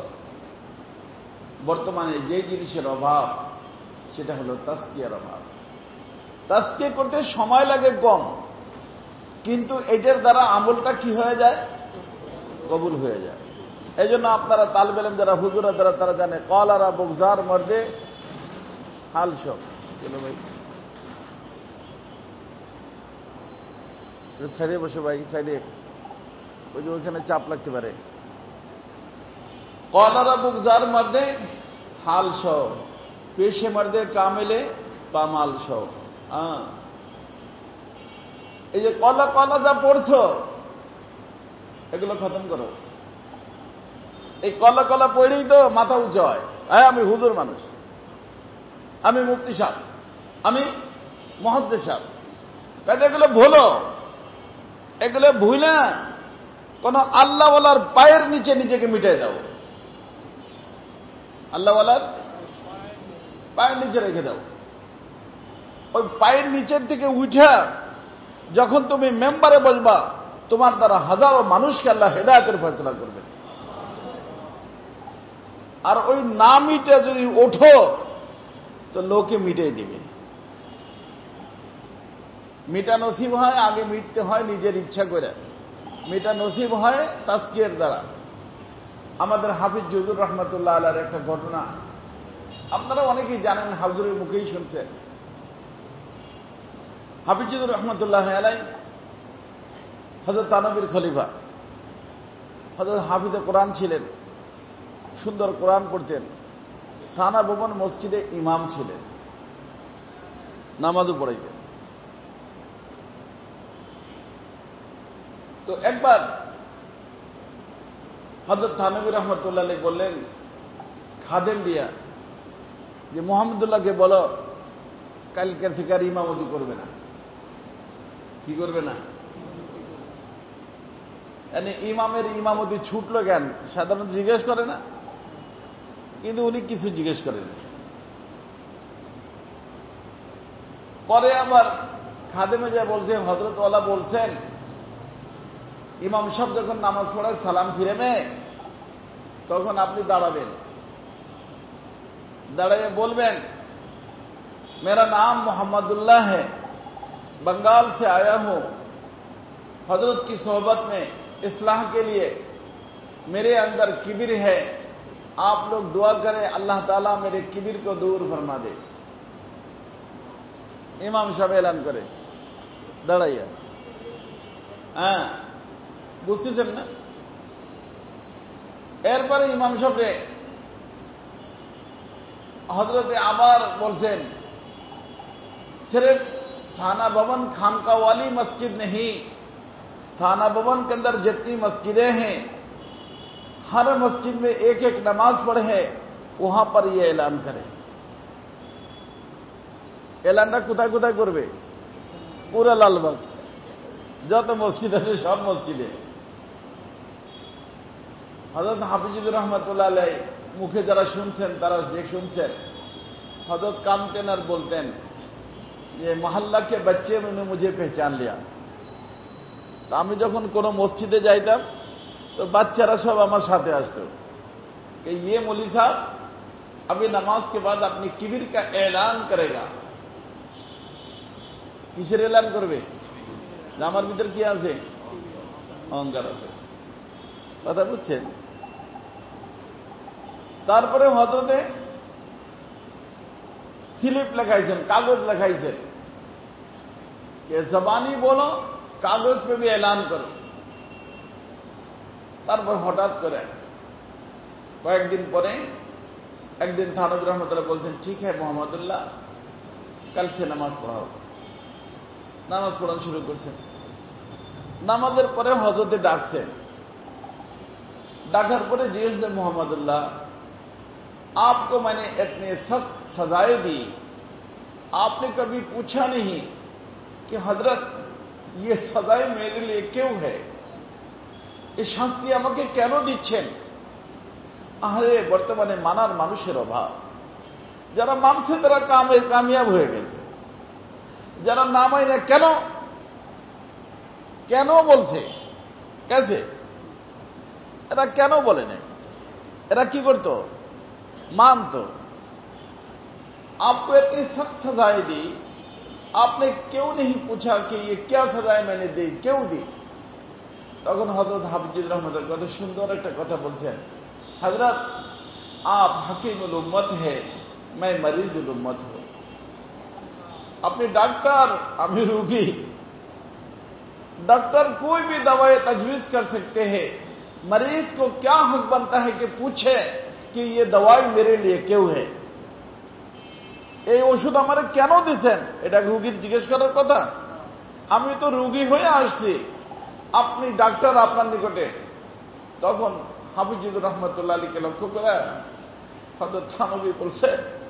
বর্তমানে যে জিনিসের অভাব, সেটা হলো তাসকিয়ার অভাব। তাসকিয়া করতে সময় লাগে কম, কিন্তু এটার দ্বারা আমলটা কি হয়ে যায়? কবুল হয়ে যায়। এই জন্য আপনারা তালেব ইলম যারা হুজুরা যারা তারা জানে কলারা বুগজার মর্দে হাল সব চলো ভাই সাইডে বসে ভাই সাইডে, ওই যে ওইখানে চাপ লাগতে পারে। কলারা বুগজার মর্দে হাল সব পেশে মর্দে কামেলে পামাল সব। এই যে কলা কলা যা পড়ছো এগুলো খতম করো। এই কলা কলা পড়েই তো মাথা উঁচু হয়, আমি হুজুর মানুষ, আমি মুফতি সাহেব, আমি মুহাদ্দিস সাহেব। এগুলো ভুলো, এগুলো ভুলে কোন আল্লাহওয়ালার পায়ের নিচে নিজেকে মিটাই দাও, আল্লাহওয়ালার পায়ের নিচে রেখে দাও। ওই পায়ের নিচের থেকে উঠা যখন তুমি মেম্বারে বসবা, তোমার দ্বারা হাজারো মানুষকে আল্লাহ হেদায়েতের ফয়সালা করবে। আর ওই না মিটে যদি ওঠো তো লোকে মিটাই দিবে। মিটা নসিব হয়, আগে মিটতে হয় নিজের ইচ্ছা করে। মিটা নসিব হয় তাজকিয়ার দ্বারা। আমাদের হাফিজ হুজুর রহমতুল্লাহ আলাইহির একটা ঘটনা আপনারা অনেকেই জানেন, হুজুরের মুখেই শুনছেন। হাফিজ হুজুর রহমতুল্লাহ আলাইহি হযরত তানবীর খলিফা, হযরত হাফিজে কোরআন ছিলেন, সুন্দর কোরআন পড়তেন, থানা ভবন মসজিদে ইমাম ছিলেন, নামাজও পড়াইতেন। তো একবার হযরত থানবী রহমতুল্লাহ আলাইহি বললেন খাদেম দিয়া যে মুহাম্মদুল্লাহকে বলো কালকের থেকে আর ইমামতি করবে না। কি করবে না? ইমামের ইমামতি ছুটলো কেন সাধারণত জিজ্ঞেস করে না, কিন্তু উনি কিছু জিজ্ঞেস করেন। পরে আবার খাদেমে যা বলছে, হযরত ওয়ালা বলছেন ইমাম সাহেব যখন নামাজ পড়ায় সালাম ফিরেবে তখন আপনি দাঁড়াবেন, দাঁড়িয়ে বলবেন मेरा नाम मोहम्मदुल्लाह है, बंगाल से आया हूं, हजरत की सोहबत में इस्लाह के लिए मेरे अंदर किबिर है, आप लोग दुआ करें अल्लाह ताला मेरे किबिर को दूर फरमा दे। इमाम साहब ऐलान करे দাঁড়াইয়া। বুঝতেছেন না? এরপরে ইমাম সাহেব হযরতে আবার বলছেন सिर्फ थाना भवन खानका वाली मस्जिद नहीं, थाना भवन के अंदर जितनी मस्जिदें हैं हर मस्जिद में एक एक नमाज पढ़े, वहां पर ये ऐलान करें। ऐलानটা কোথায় কোথায় করবে? পুরা লালবাগ যত মসজিদ আছে সব মসজিদে। হযরত হাফিজুর রহমাতুল্লাহ আলাইহি মুখে যারা শুনছেন তারা শুনছেন, হযরত কামতেন আর বলতেন যে মহল্লা কে बच्चे ने मुझे पहचान लिया। তো আমি যখন কোন মসজিদে যাইতাম তো বাচ্চারা সব আমার সাথে আসতো कि ये मौलवी साहब अभी नमाज के बाद अपनी किबिर का ऐलान करेगा। কিসের এলান করবে? আমার ভিতর কি আছে? অহংকার আছে। কথা বুঝছেন? তারপরে হযরতে স্লিপ লেখাইছেন, কাগজ লেখাইছেন कि जबानी बोलो कागज पे भी ऐलान करो। তারপর হঠাৎ করে কয়েকদিন পরে একদিন থানবী রহমতুল্লাহ বলছেন ঠিক है মোহাম্মদুল্লাহ কাল সে নামাজ পড়াও। নামাজ পড়ানো শুরু করছেন। নামাজের পরে হযরতে ডাকছেন, ডাকার পরে জিজ্ঞেস করেন মোহাম্মদুল্লাহ आपको मैंने इतने सख्त सजाएं दी, आपने कभी पूछा नहीं कि हजरत ये सजाएं मेरे लिए क्यों है, ये শাস্তি আমাকে কেন দিচ্ছেন? আরে বর্তমানে মানার মানুষের অভাব। যারা মানছে তারা কামিয়াব হয়ে গেছে, যারা না মানে না কেন কেন বলছে कैसे এরা কেন বলে না? এরা কি করতো? मानतो। आपको इतनी सख्त सजाएं दी, आपने क्यों नहीं पूछा कि ये क्या सजाए मैंने दी, क्यों दी? তখন হযরত হাফিজুর রহমতুল্লাহ কত সুন্দর একটা কথা বলছেন, হযরত आप हकीमुल उम्मत है, मैं मरीजुल उम्मत हूं। अपने डॉक्टर, আমি रोगी। डॉक्टर कोई भी दवाई तजवीज कर सकते हैं, मरीज को क्या हक बनता है कि पूछे कि ये दवाई मेरे लिए क्यों है, এই ওষুধ আমারে কেন দিবেন, এটা রোগীর জিজ্ঞেস করার কথা। আমি তো রোগী হয়ে আসছি, আপনি ডাক্তার, আপনার নিকটে। তখন হাফিজুর রহমতুল্লাহ আলীকে লক্ষ্য করে হযরত থানভী বলছে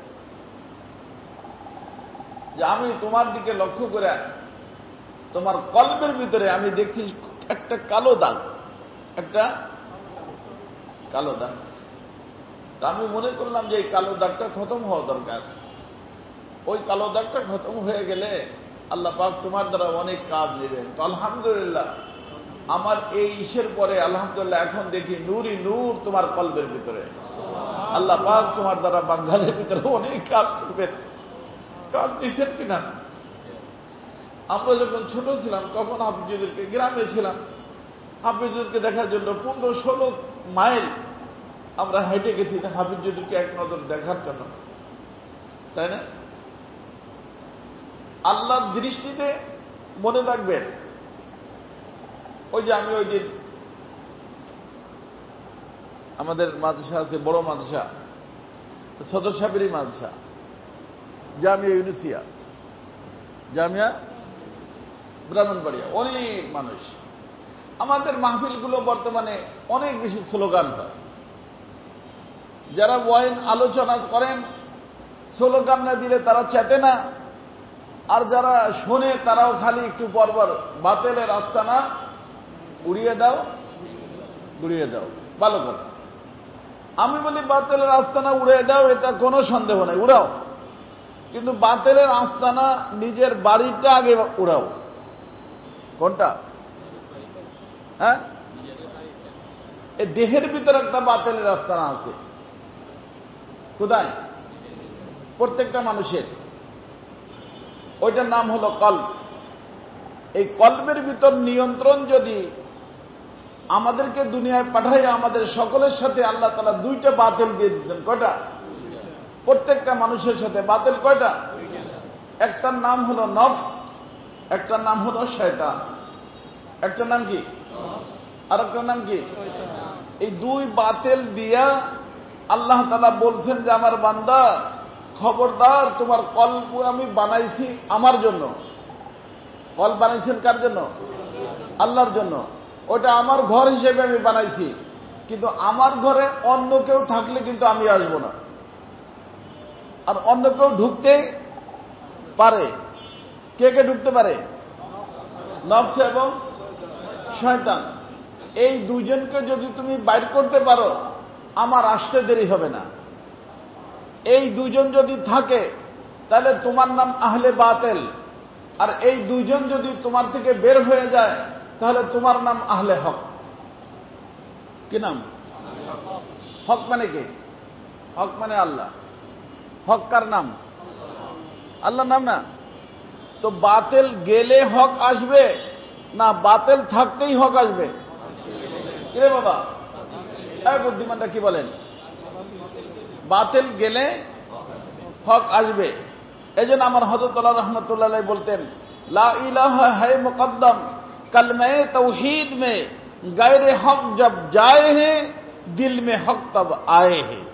যে আমি তোমার দিকে লক্ষ্য করে তোমার কলবের ভিতরে আমি দেখছি একটা কালো দাগ, একটা কালো দাগ। তা আমি মনে করলাম যে এই কালো দাগটা খতম হওয়া দরকার। ওই কালো দাগটা খতম হয়ে গেলে আল্লাহ পাক তোমার দ্বারা অনেক কাজ নেবেন। তো আলহামদুলিল্লাহ আমার এই ইসের পরে আলহামদুলিল্লাহ এখন দেখি নূরই নূর তোমার কলবের ভিতরে। আল্লাহ পাক তোমার দ্বারা বাঙ্গালের ভিতরে অনেক কাজ করবেন। কাজ দিচ্ছেন কিনা? আমরা যখন ছোট ছিলাম তখন হাফিজুরকে গ্রামে ছিলাম, হাফিজুরকে দেখার জন্য 15-16 মাইল আমরা হেঁটে গেছি হাফিজুরকে এক নজর দেখার জন্য, তাই না? আল্লাহর দৃষ্টিতে মনে রাখবেন, ওই যে আমি ওই দিন আমাদের মাদ্রাসা আছে, বড় মাদ্রাসা, সদর সাবিরি মাদ্রাসা, জামিয়া ইউনুসিয়া, জামিয়া ব্রাহ্মণবাড়িয়া, অনেক মানুষ। আমাদের মাহফিলগুলো বর্তমানে অনেক বেশি স্লোগান হয়। যারা ওয়াইন আলোচনা করেন স্লোগান না দিলে তারা চেতে না, আর যারা শোনে তারাও খালি একটু পরপর বাতিলের আস্তানা উড়িয়ে দাও, উড়িয়ে দাও। ভালো কথা। আমি বলি বাতিলের আস্তানা উড়িয়ে দাও, এটা কোনো সন্দেহ নাই, উড়াও। কিন্তু বাতিলের আস্তানা নিজের বাড়িটা আগে উড়াও। কোনটা? হ্যাঁ, এই দেহের ভিতরে একটা বাতিলের আস্তানা আছে। কোথায়? প্রত্যেকটা মানুষের। ওইটার নাম হলো কলব। এই কলবের ভিতর নিয়ন্ত্রণ যদি আমাদেরকে দুনিয়ায় পাঠায়, আমাদের সকলের সাথে আল্লাহ তাআলা দুইটা বাতিল দিয়ে দিয়েছেন। কয়টা? প্রত্যেকটা মানুষের সাথে বাতিল কয়টা? একটার নাম হলো নফস, একটার নাম হলো শয়তান। একটার নাম কি আর একটার নাম কি? এই দুই বাতিল দিয়া আল্লাহ তাআলা বলছেন যে আমার বান্দা খবরদার, তোমার কলব আমি বানাইছি আমার জন্য। কলব বানাইছেন কার জন্য? আল্লাহর জন্য। ওটা আমার ঘর হিসেবে আমি বানাইছি, কিন্তু আমার ঘরে অন্য কেউ থাকলে কিন্তু আমি আসব না, আর অন্য কেউ ঢুকতে পারে। কে কে ঢুকতে পারে? নফস এবং শয়তান। এই দুইজনকে যদি তুমি বাইর করতে পারো, আমার আসতে দেরি হবে না। এই দুইজন যদি থাকে তাহলে তোমার নাম আহলে বাতিল, আর এই দুইজন যদি তোমার থেকে বের হয়ে যায় তাহলে তোমার নাম আহলে হক। কি নাম? হক মানে কি? হক মানে আল্লাহ। হক কার নাম? আল্লাহর নাম না? তো বাতিল গেলে হক আসবে না বাতিল থাকতেই হক আসবে? কিরে বাবা, এই বুদ্ধিমানটা কি বলেন? বাতিল গেলে হক আসবে। এই জন্য আমার হযরত আলী রহমতুল্লাহ আলাইহি বলতেন, লা ইলাহা है मुकद्दम कलमे तौहीद में गैर हक जब जाए हैं दिल में हक तब आए हैं।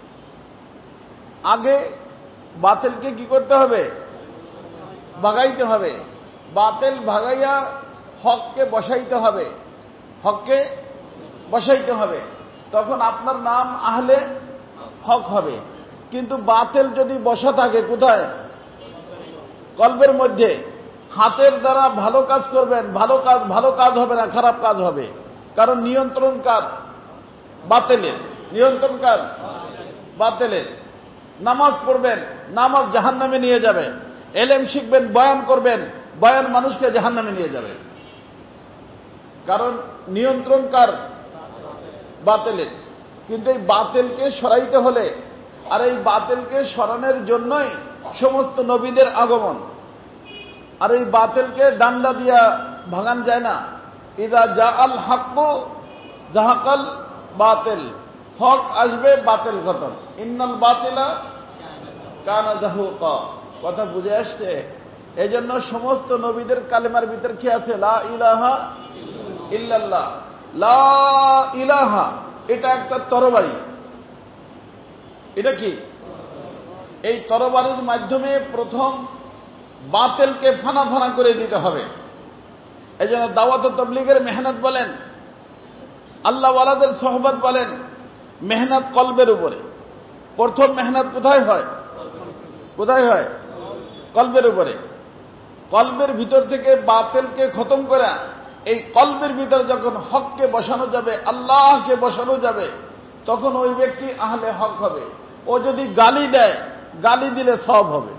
আগে বাতিলকে কি করতে হবে? ভাগাইতে হবে। বাতিল ভাগাইয়া হককে বসাইতে হবে, হককে বসাইতে হবে। তখন আপনার নাম আহলে হক হবে। কিন্তু বাতিল যদি বসা থাকে কোথায়? কলবের মধ্যে। হাতের দ্বারা ভালো কাজ করবেন, ভালো কাজ হবে না, খারাপ কাজ হবে। কারণ নিয়ন্ত্রণকার বাতিলের। নিয়ন্ত্রণকার বাতিলের। নামাজ পড়বেন, নামাজ জাহান্নামে নিয়ে যাবে। এলেম শিখবেন, বয়ান করবেন, বয়ান মানুষকে জাহান্নামে নিয়ে যাবে। কারণ নিয়ন্ত্রণকার বাতিলের। কিন্তু এই বাতিলকে সরাইতে হলে, আর এই বাতিলকে সরানোর জন্যই সমস্ত নবীদের আগমন। আর এই বাতিলকে ডান্ডা দিয়া ভাগান যায় না। ইদা জাআল হাক্কু জাহাকাল বাতিল, হক আসবে, বাতিল খতম। ইন্নাল বাতিলা কানা জাহুকা। কথা বুঝে আসছে? এই জন্য সমস্ত নবীদের কালেমার ভিতর কি আছে? লা ইলাহা ইল্লাল্লাহ। লা ইলাহা, এটা একটা তরবারি। এটা কি? এই তরবারির মাধ্যমে প্রথম বাতিলকে ফানা ফানা করে দিতে হবে। এই জন্য দাওয়াত ও তাবলীগের মেহনত বলেন, আল্লাহ ওয়ালাদের সোহবত বলেন, মেহনত কলবের উপরে। প্রথম মেহনত কোথায় হয়? কোথায় হয়? কলবের উপরে। কলবের ভিতর থেকে বাতিলকে খতম করা, এই কলবের ভিতর যখন হককে বসানো যাবে, আল্লাহকে বসানো যাবে, তখন ওই ব্যক্তি আহলে হক হবে। ও যদি গালি দেয়, গালি দিলে সব হবে।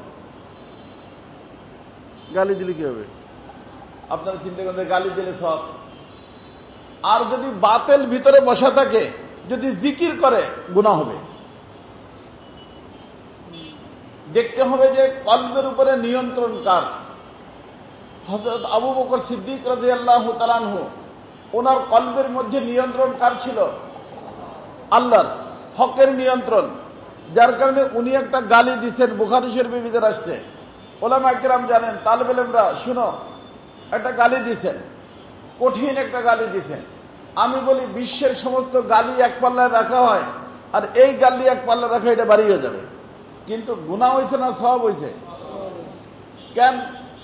গালি দিলে কি হবে? আপনারা চিন্তা করেন, গালি দিলে সব। আর যদি বাতিল ভিতরে বসা থাকে, যদি জিকির করে, গুনাহ হবে। দেখতে হবে যে কলবের উপরে নিয়ন্ত্রণ কার। হযরত আবু বকর সিদ্দিক রাদিয়াল্লাহু তাআলা আনহু, ওনার কলবের মধ্যে নিয়ন্ত্রণ কার ছিল? আল্লাহর, হকের নিয়ন্ত্রণ। যার কারণে উনি একটা গালি দিচ্ছেন, বুখারী শরীফের ভিতরে আসছে। ওলামা কিরাম জানেন, তালেবে ইলমরা শুনো, একটা গালি দিচ্ছেন, কঠিন একটা গালি দিচ্ছেন। আমি বলি বিশ্বের সমস্ত গালি এক পাল্লায় রাখা হয়, আর এই গালি এক পাল্লায় রাখা, এটা বাড়িয়ে যাবে। কিন্তু গুনাহ হয়েছে না সওয়াব হয়েছে? কেন?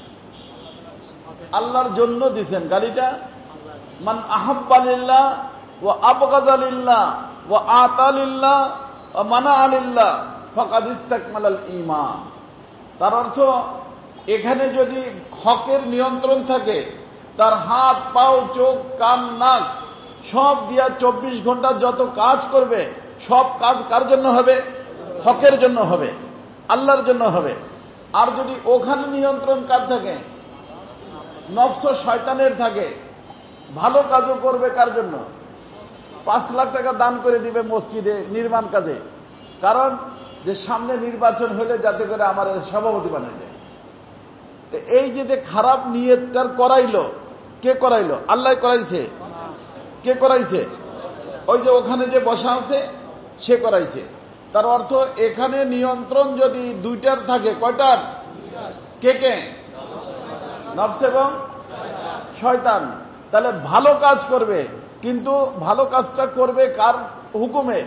আল্লাহর জন্য দিছেন গালিটা। মান আহাব্বা লিল্লাহ ওয়া আবগাযা লিল্লাহ ওয়া আতা লিল্লাহ ওয়া মানা লিল্লাহ ফাকাদ ইসতাকমালাল ঈমান। তার অর্থ, এখানে যদি হকের নিয়ন্ত্রণ থাকে, তার হাত, পাও, চোখ, কান, নাক সব দিয়া 24 ঘন্টা যত কাজ করবে, সব কাজ কার জন্য হবে? হকের জন্য হবে, আল্লাহর জন্য হবে। আর যদি ওখানে নিয়ন্ত্রণ কার থাকে? নফস শয়তানের থাকে। ভালো কাজও করবে কার জন্য? 5 লাখ টাকা দান করে দিবে মসজিদে নির্মাণ কাজে, কারণ যে সামনে নির্বাচন হলে যাতে করে আমার সভাপতি বানাই দেয়। তো এই যে খারাপ নিয়তটার করাইলো, কে করাইলো? আল্লাহ করাইছে। কে করাইছে? ওই যে ওখানে যে বসা আছে, সে করাইছে। তার অর্থ, এখানে নিয়ন্ত্রণ যদি দুইটার থাকে, কয়টার? কে কে? নফস এবং শয়তান। তাহলে ভালো কাজ করবে, কিন্তু ভালো কাজটা করবে কার হুকুমে?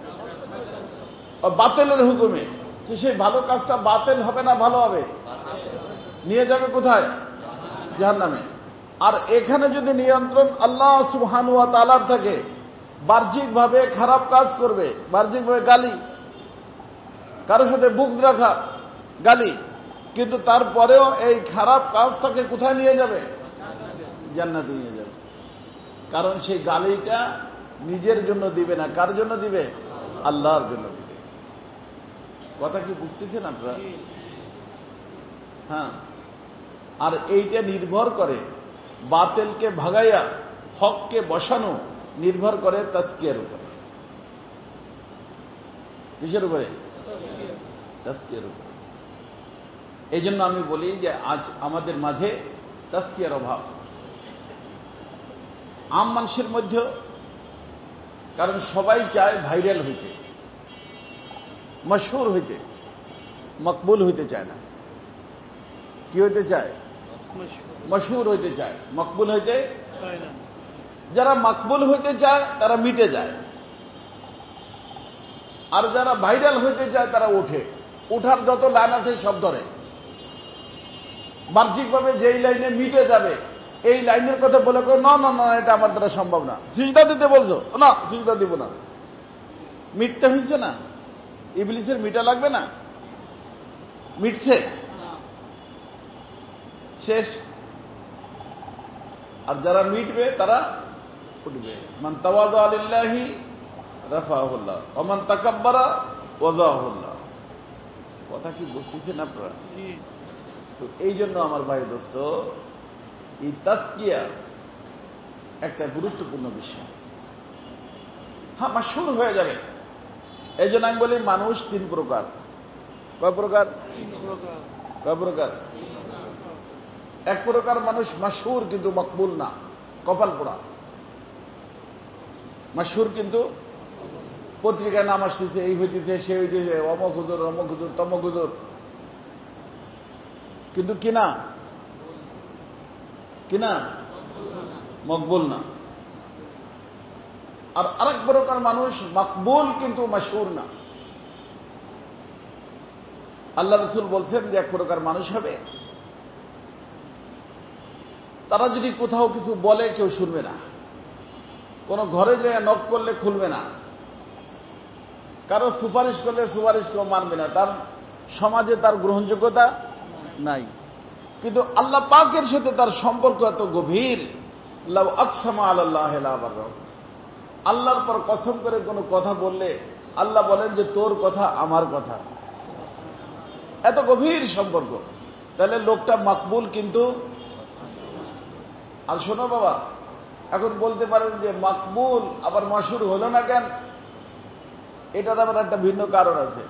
বাতিলের হুকুমে। সেই ভালো কাজটা বাতিল হবে না ভালো হবে? নিয়ে যাবে কোথায়? জাহান্নামে। আর এখানে যদি নিয়ন্ত্রণ আল্লাহ সুবহানাহু ওয়া তাআলার থাকে, বাহ্যিকভাবে খারাপ কাজ করবে, বাহ্যিকভাবে গালি, কারোর সাথে বুকস রাখা, গালি, কিন্তু তারপরেও এই খারাপ কাজটাকে কোথায় নিয়ে যাবে? জান্নাতে নিয়ে যাবে। কারণ সেই গালিটা নিজের জন্য দিবে না, কার জন্য দিবে? আল্লাহর জন্য দিবে। কথা কি বুঝতেছেন আপনারা? হ্যাঁ। আর এইটা নির্ভর করে, বাতিলকে ভাগাইয়া হককে বসানো নির্ভর করে তাজকিয়ার উপরে। কিসের উপরে? তাজকিয়ার উপরে। এই জন্য আমি বলি যে আজ আমাদের মাঝে তাজকিয়ার অভাব, আম মানুষের মধ্যে। কারণ সবাই চায় ভাইরাল হইতে, মশহুর হইতে, মকবুল হইতে চায় না। কি হইতে চায়? মশহুর হইতে চায়, মকবুল হইতে চায় না। যারা মকবুল হইতে চায় তারা মিটে যায়, আর যারা ভাইরাল হইতে চায় তারা ওঠে। ওঠার যত লাইন আছে সব ধরে। বাহ্যিকভাবে যেই লাইনে মিটে যাবে, এই লাইনের কথা বলে না না না, এটা আমার দ্বারা সম্ভব না। সিজদা দিতে বলছো না, সিজদা দিব না। মিটতে হয়েছে না? ইবলিসের মিটা লাগবে না? মিটছে, শেষ। আর যারা মিটবে তারা উঠবে। মান তাওয়াদা লিল্লাহি রাফাহুল্লাহ ওয়া মান তাকাব্বারা ওয়াযাহুল্লাহ। কথা কি বুঝতেছেন আপনারা? তো এই জন্য আমার ভাই দোস্ত, এই তাজকিয়া একটা গুরুত্বপূর্ণ বিষয়। হ্যাঁ, মাশহুর হয়ে যাবে। এই জন্য আমি বলি মানুষ 3 প্রকার। কয় প্রকার? কয় প্রকার? এক প্রকার মানুষ মাশহুর কিন্তু মকবুল না, কপাল পোড়া। মাশহুর কিন্তু পত্রিকায় নাম আসতেছে, এই হইতেছে, সে হইতেছে, অমক হুজুর, অমক হুজুর, তমক হুজুর, কিন্তু কিনা কিনা মকবুল না। আর আরেক প্রকার মানুষ মকবুল কিন্তু মাশহুর না। আল্লাহ রাসূল বলছেন যে এক প্রকার মানুষ হবে, তারা যদি কোথাও কিছু বলে কেউ শুনবে না, কোনো ঘরে যে নক করলে খুলবে না, কারো সুপারিশ করলে সুপারিশ কেউ মানবে না, তার সমাজে তার গ্রহণযোগ্যতা নাই। কিন্তু আল্লাহ পাকের সাথে তার সম্পর্ক এত গভীর, লাউ আকসামা আলাল্লাহি লা বাররাহু, আল্লাহর পর কসম করে কোনো কথা বললে আল্লাহ বলেন যে তোর কথা আমার কথা, এত গভীর সম্পর্ক। তাহলে লোকটা মকবুল কিন্তু। আর শোনো বাবা, এখন বলতে পারেন যে মকবুল আবার মাশহুর হলো না কেন? এটার আবার একটা ভিন্ন কারণ আছে।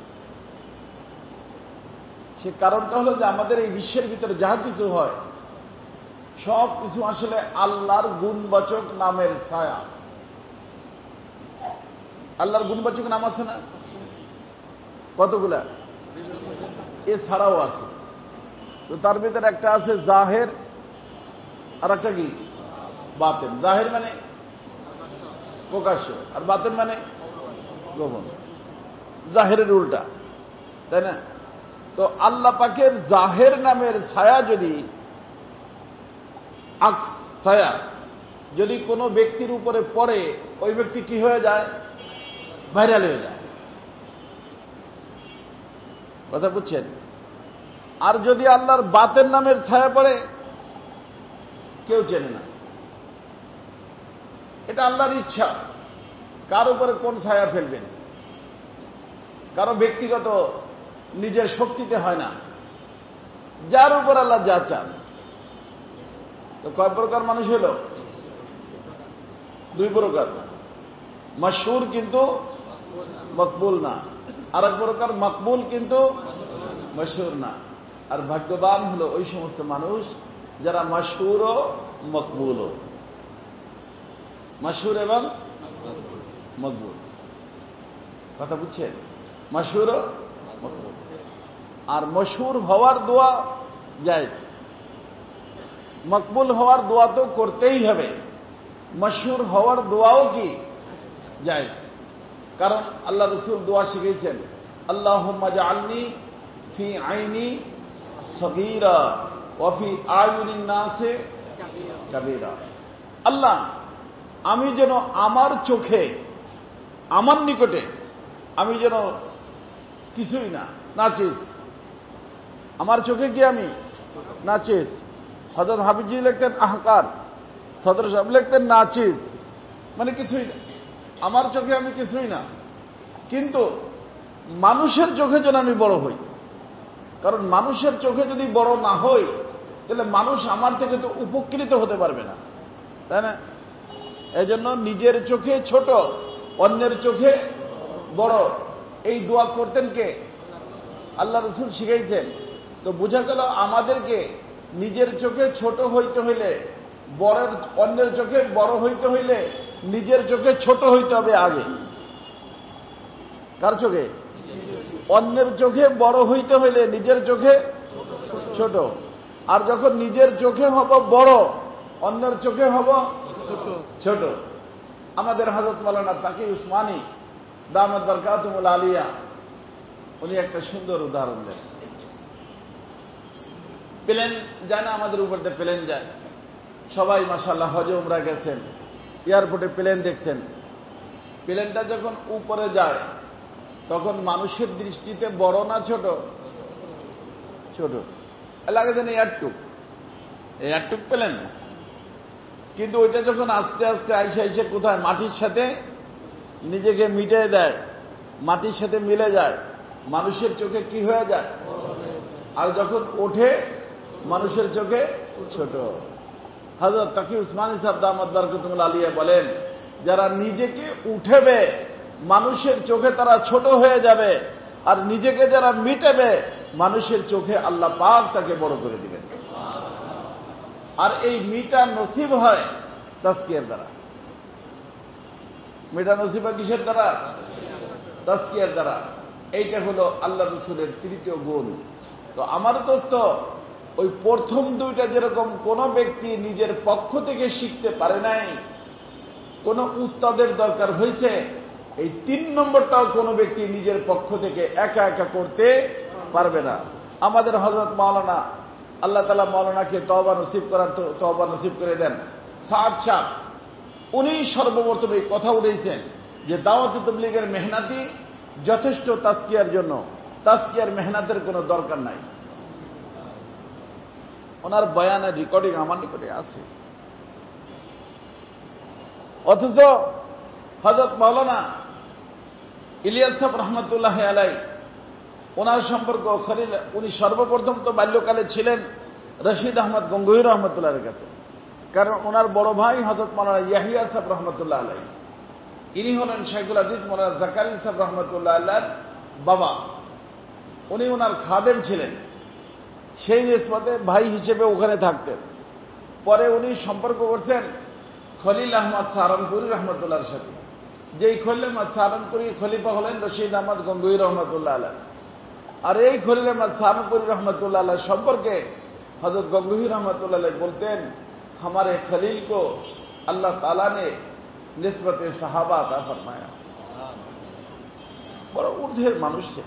সে কারণটা হলো যে আমাদের এই বিশ্বের ভিতরে যাহা কিছু হয় সব কিছু আসলে আল্লাহর গুণবাচক নামের ছায়া। আল্লাহর গুণবাচক নাম আছে না? কতগুলা? এছাড়াও আছে। তো তার ভিতরে একটা আছে জাহের, আর একটা কি বাতেন। জাহের মানে প্রকাশ্য, আর বাতেন মানে গোপন, জাহেরের উল্টা, তাই না? তো আল্লাহ পাকের জাহের নামের ছায়া যদি ছায়া যদি কোনো ব্যক্তির উপরে পড়ে, ওই ব্যক্তি কি হয়ে যায়? ভাইরাল হয়ে যায়। কথা বুঝছেন? আর যদি আল্লাহর বাতের নামের ছায়া পড়ে, কেউ চেনে না। এটা আল্লাহর ইচ্ছা, কার উপরে কোন ছায়া ফেলবেন। কারো ব্যক্তিগত নিজের শক্তিতে হয় না, যার উপর আল্লাহ যা চান। তো কয় প্রকার মানুষ হলো? দুই প্রকার, মাশহুর কিন্তু মকবুল না, আর এক প্রকার মকবুল কিন্তু মাশহুর না। আর ভাগ্যবান হলো ওই সমস্ত মানুষ যারা মাশহুর ও মকবুল, মাশহুর এবং মকবুল। কথা বুঝছেন? মাশহুর ও মকবুল। আর মশহুর হওয়ার দোয়া জায়েজ, মকবুল হওয়ার দোয়া তো করতেই হবে, মশহুর হওয়ার দোয়াও কি জায়েজ। কারণ আল্লাহ রাসূল দোয়া শিখিয়েছেন, আল্লাহুম্মা জাআলনি ফি আইনি সগীরা ওয়া ফি আয়ুনিন নাসি কাবীরা। আল্লাহ, আমি যেন আমার চোখে, আমার নিকটে আমি যেন কিছুই না, নাচিস। আমার চোখে কি আমি নাচিস। হযরত হাফিজি লিখতেন আহকার, সদর সাহেব লিখতেন নাচিস, মানে কিছুই না, আমার চোখে আমি কিছুই না, কিন্তু মানুষের চোখে যেন আমি বড় হই। কারণ মানুষের চোখে যদি বড় না হই, তাহলে মানুষ আমার থেকে তো উপকৃত হতে পারবে না, তাই না? এই জন্য নিজের চোখে ছোট, অন্যের চোখে বড়, এই দোয়া করতেন কে? আল্লাহ রাসূল শিখাইছেন। তো বোঝা গেল আমাদেরকে নিজের চোখে ছোট হইতে হইলে, অন্যের চোখে বড় হইতে হইলে নিজের চোখে ছোট হইতে হবে আগে। কার চোখে? অন্যের চোখে বড় হইতে হইলে নিজের চোখে ছোট। আর যখন নিজের চোখে হব বড়, অন্যের চোখে হব ছোট। আমাদের হযরত মাওলানা তাকি উসমানী দামাত বরকাতুহুল আলিয়া, উনি একটা সুন্দর উদাহরণ দেন। প্লেন যায় না আমাদের উপর দিয়ে, প্লেন যায়, সবাই মাশাআল্লাহ হজে উমরা গেছেন, এয়ারপোর্টে প্লেন দেখছেন। প্লেনটা যখন উপরে যায় তখন মানুষের দৃষ্টিতে বড় না ছোট? ছোট লাগে যেন এয়ারটুক প্লেন। কিন্তু ওইটা যখন আস্তে আস্তে আইসে কোথায় মাটির সাথে নিজেকে মিটিয়ে দেয়, মাটির সাথে মিলে যায়, মানুষের চোখে কি হয়ে যায়? আর যখন ওঠে মানুষের চোখে ছোট। হযরত তাকি উসমানী সাহেব দামাত বরকাতুহুল আলিয়া বলেন, যারা নিজেকে উঠেবে মানুষের চোখে তারা ছোট হয়ে যাবে, আর নিজেকে যারা মিটাবে মানুষের চোখে আল্লাহ পাক তাকে বড় করে দিবেন। আর এই মিটা নসিব হয় তাজকিয়ার দ্বারা। মিটা নসিব হয় কিসের দ্বারা? তাজকিয়ার দ্বারা। এইটা হলো আল্লাহ রসুলের তৃতীয় গুণ। তো আমার দোস্ত, ওই প্রথম দুইটা যেরকম কোন ব্যক্তি নিজের পক্ষ থেকে শিখতে পারে নাই, কোন উস্তাদের দরকার হয়েছে, এই 3 নম্বরটাও কোন ব্যক্তি নিজের পক্ষ থেকে একা একা করতে পারবে না। আমাদের হযরত মাওলানা, আল্লাহ তাআলা মাওলানাকে তওবা নসিব করার তওবা নসিব করে দেন, সাদ সাহেব, উনি সর্বপ্রথম এই কথা উঠেছেন যে দাওয়াত তাবলীগের মেহনতি যথেষ্ট তাজকিয়ার জন্য, তাজকিয়ার মেহনতের কোনো দরকার নাই। ওনার বয়ানের রেকর্ডিং আমার নিকটে আছে। অথচ হযরত মাওলানা ইলিয়াস সাহেব রহমতুল্লাহ আলাই, ওনার সম্পর্ক খলিল, উনি সর্বপ্রথম তো বাল্যকালে ছিলেন রশিদ আহমদ গঙ্গোহী রহমতুল্লাহের কাছে, কারণ ওনার বড় ভাই হযরত মাওলানা ইয়াহিয়া সাহেব রহমতুল্লাহ আলাই, ইনি হলেন শাইখুল হাদিস মাওলানা জাকারিয়া সাহেব রহমতুল্লাহ আলাইহির বাবা। উনি ওনার খাদেম ছিলেন, সেই নিসবতে ভাই হিসেবে ওখানে থাকতেন। পরে উনি সম্পর্ক করছেন খলিল আহমদ সাহারানপুরি রহমতুল্লাহর সাথে, যেই খলিল আহমদ সাহারানপুরি খলিফা হলেন রশিদ আহমদ গঙ্গোহী রহমতুল্লাহ আলাইহ। আর এই খলিল আহমদ সাহারানপুরি রহমতুল্লাহ আলাইহ সম্পর্কে হযরত গঙ্গোহী রহমতুল্লাহ আলাইহ বলতেন, हमारे खलील को अल्लाह ताला ने निस्बत साहबा अता फरमाया। बड़ा ऊर्ध्वेर मानुष थे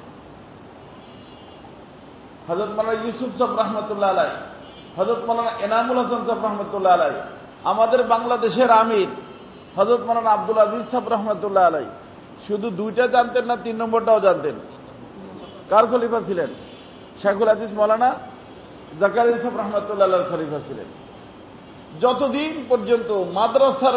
हजरत मौलाना यूसुफ साहब रहमतुल्लाह अलैह, हजरत मौलाना एनामुल हसन साहब रहमतुल्लाह अलैह, আমাদের বাংলাদেশের আমির হযরত মাওলানা আব্দুল আজিজ সাহেব রহমতুল্লাহ আলাইহ শুধু 2টা জানতেন না, 3 নম্বরটাও জানতেন। কার খলিফা ছিলেন? শাইখুল হাদিস মাওলানা জাকারিয়া সাহেব রহমতুল্লাহ আলাইহির খলিফা ছিলেন। যতদিন পর্যন্ত মাদ্রাসার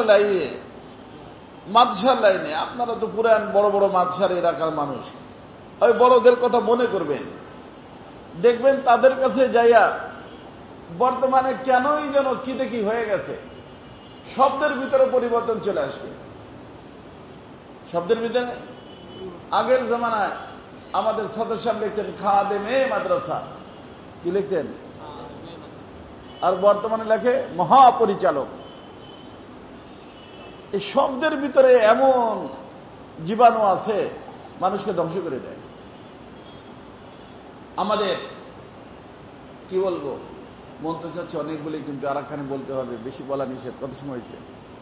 লাইনে, আপনারা তো পুরান বড় বড় মাদ্রাসার এলাকার মানুষ, ওই বড়দের কথা মনে করবেন, দেখবেন তাদের কাছে যাইয়া বর্তমানে কেনই যেন কি দেখি হয়ে গেছে, শব্দের ভিতরে পরিবর্তন চলে আসছে। শব্দের ভিতরে আগের জমানায় আমাদের সদস্য লিখতেন খাদেমে মাদ্রাসা, কি লিখতেন? আর বর্তমানে লেখে মহাপরিচালক। এই শব্দের ভিতরে এমন জীবাণু আছে, মানুষকে ধ্বংস করে দেয়। আমাদের কি বলবো, মন্ত্র চাচ্ছে অনেকগুলি, কিন্তু আর একখানে বলতে হবে, বেশি বলা নিষেধ। কত সময় হয়েছে?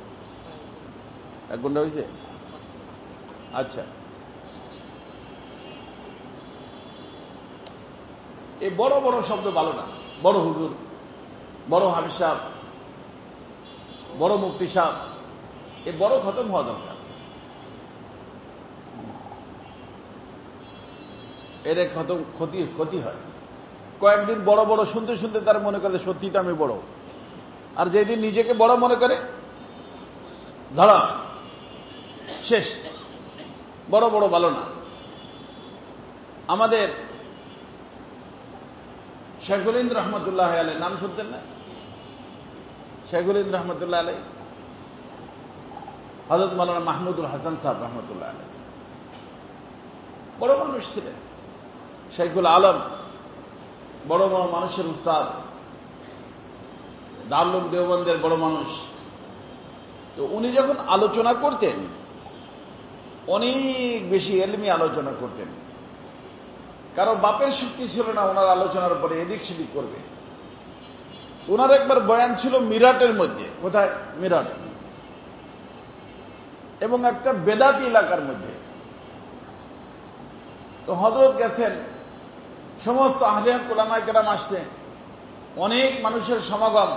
1 ঘন্টা হয়েছে? আচ্ছা, এই বড় বড় শব্দ ভালো না। বড় হুজুর, বড় হাফেজ সাহেব, বড় মুফতি সাহেব, এই বড় খতম হওয়া দরকার। এর খতম ক্ষতি হয়। কয়েকদিন বড় বড় শুনতে শুনতে তার মনে করে সত্যিটা আমি বড়, আর যেদিন নিজেকে বড় মনে করে ধরা শেষ। বড় বড় ভালো না। আমাদের শাইখুল হিন্দ রহমতুল্লাহ আলাইহ নাম শুনতেন না? শাইখুল হিন্দ রহমতুল্লাহ আলাইহ, হযরত মাওলানা মাহমুদুল হাসান সাহেব রহমতুল্লাহ আলাইহ বড় মানুষ ছিলেন। শাইখুল আলম বড় বড় মানুষের উস্তাদ, দারুল উলুম দেওবন্দের বড় মানুষ। তো উনি যখন আলোচনা করতেন, অনেক বেশি এলমি আলোচনা করতেন। কারো বাপের শক্তি ছিল না ওনার আলোচনার পরে এদিক সেদিক করবে। ওনার একবার বয়ান ছিল মিরাটের মধ্যে, কোথায়? মিরাট, এবং একটা বেদাতি এলাকার মধ্যে। তো হযরত গেছেন, সমস্ত আহলে হক উলামায়ে কেরাম আসছে, অনেক মানুষের সমাগম।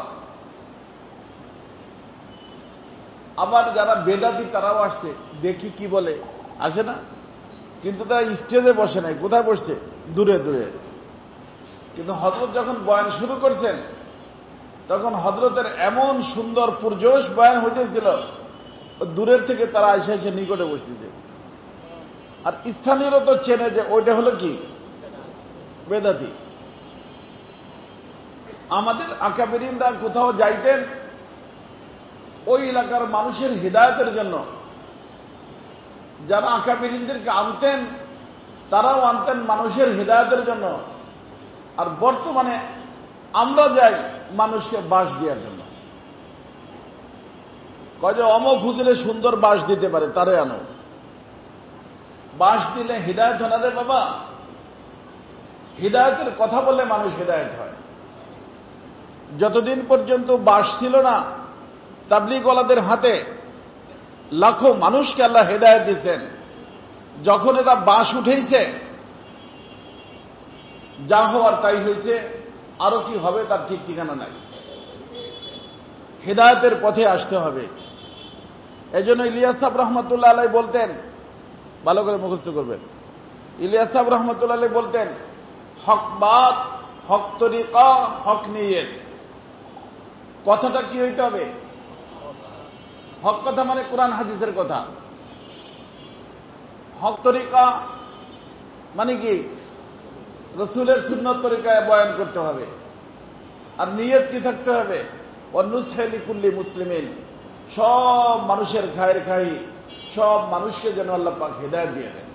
আবার যারা বেদাতি তারাও আসছে, দেখি কি বলে, আসে না? কিন্তু তারা স্টেজে বসে নাই, কোথায় বসছে? দূরে দূরে। কিন্তু হযরত যখন বয়ান শুরু করছেন, তখন হযরতের এমন সুন্দর পুরজোশ বয়ান হইতেছিল, দূরের থেকে তারা এসে এসে নিকটে বসতেছে। আর স্থানীয়রা তো চেনে যে ওইটা হলো কি? বেদাতি। আমাদের আকাবেরিনরা কোথাও যাইতেন ওই এলাকার মানুষের হিদায়াতের জন্য, যারা আকাবেরিনদেরকে আনতেন তারাও আনতেন মানুষের হিদায়াতের জন্য। আর বর্তমানে আমরা যাই মানুষকে বাস দেওয়ার জন্য, কয় যে অমুক হুজুরে সুন্দর বাস দিতে পারে, তারে আনো। বাস দিলে হিদায়ত হয় না রে বাবা। হিদায়তের কথা বললে মানুষ হিদায়ত হয়। যতদিন পর্যন্ত বাস ছিল না তাবলীগওয়ালাদের হাতে, লাখো মানুষকে আল্লাহ হেদায়েত দিয়েছেন। যখন এটা বাস উঠেছে, যা হওয়ার তাই হয়েছে, আরো কি হবে তার ঠিক ঠিকানা নাই। হেদায়েতের পথে আসতে হবে। এজন্য ইলিয়াস সাহেব রহমতুল্লাহ আলাইহি বলতেন, ভালো করে মুখস্থ করবেন, ইলিয়াস সাহেব রহমতুল্লাহ আলাইহি বলতেন, হকবাদ, হক তরিকা, হক নিয়ত। কথাটা কি হইতে হবে? হক কথা মানে কোরআন হাদিসের কথা। হক তরিকা মানে কি? রসুলের সুন্নত তরিকায় বয়ান করতে হবে। আর নিয়ত কি থাকতে হবে? ওয়ানুসহা লিকুল্লি মুসলিমিন, সব মানুষের খায়ের খাই, সব মানুষকে যেন আল্লাহ পাক হিদায়াত দিয়ে দেন।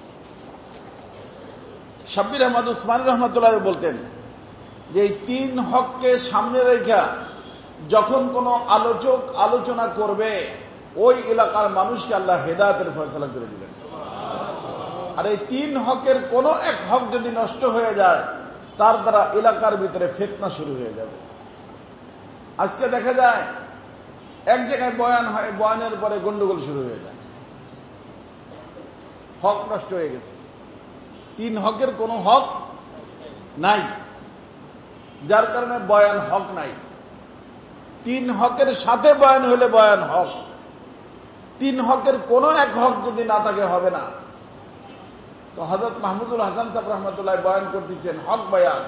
শাব্বির আহমদ উসমানী রহমতুল্লাহ বলতেন যে এই তিন হককে সামনে রেখা যখন কোনো আলোচক আলোচনা করবে, ওই এলাকার মানুষকে আল্লাহ হেদায়েতের ফয়সালা করে দিবেন। আর এই তিন হকের কোনো এক হক যদি নষ্ট হয়ে যায়, তার দ্বারা এলাকার ভিতরে ফিতনা শুরু হয়ে যাবে। আজকে দেখা যায় এক জায়গায় বয়ান হয়, বয়ানের পরে গন্ডগোল শুরু হয়ে যায়, হক নষ্ট হয়ে গেছে। তিন হকের কোনো হক নাই, যার কারণে বয়ান হক নাই। তিন হকের সাথে বয়ান হলে বয়ান হক। তিন হকের কোন এক হক যদি না থাকে হবে না। তো হযরত মাহমুদুল হাসান সাহেব রহমতুল্লাহ বয়ান করতেছেন হক বয়ান।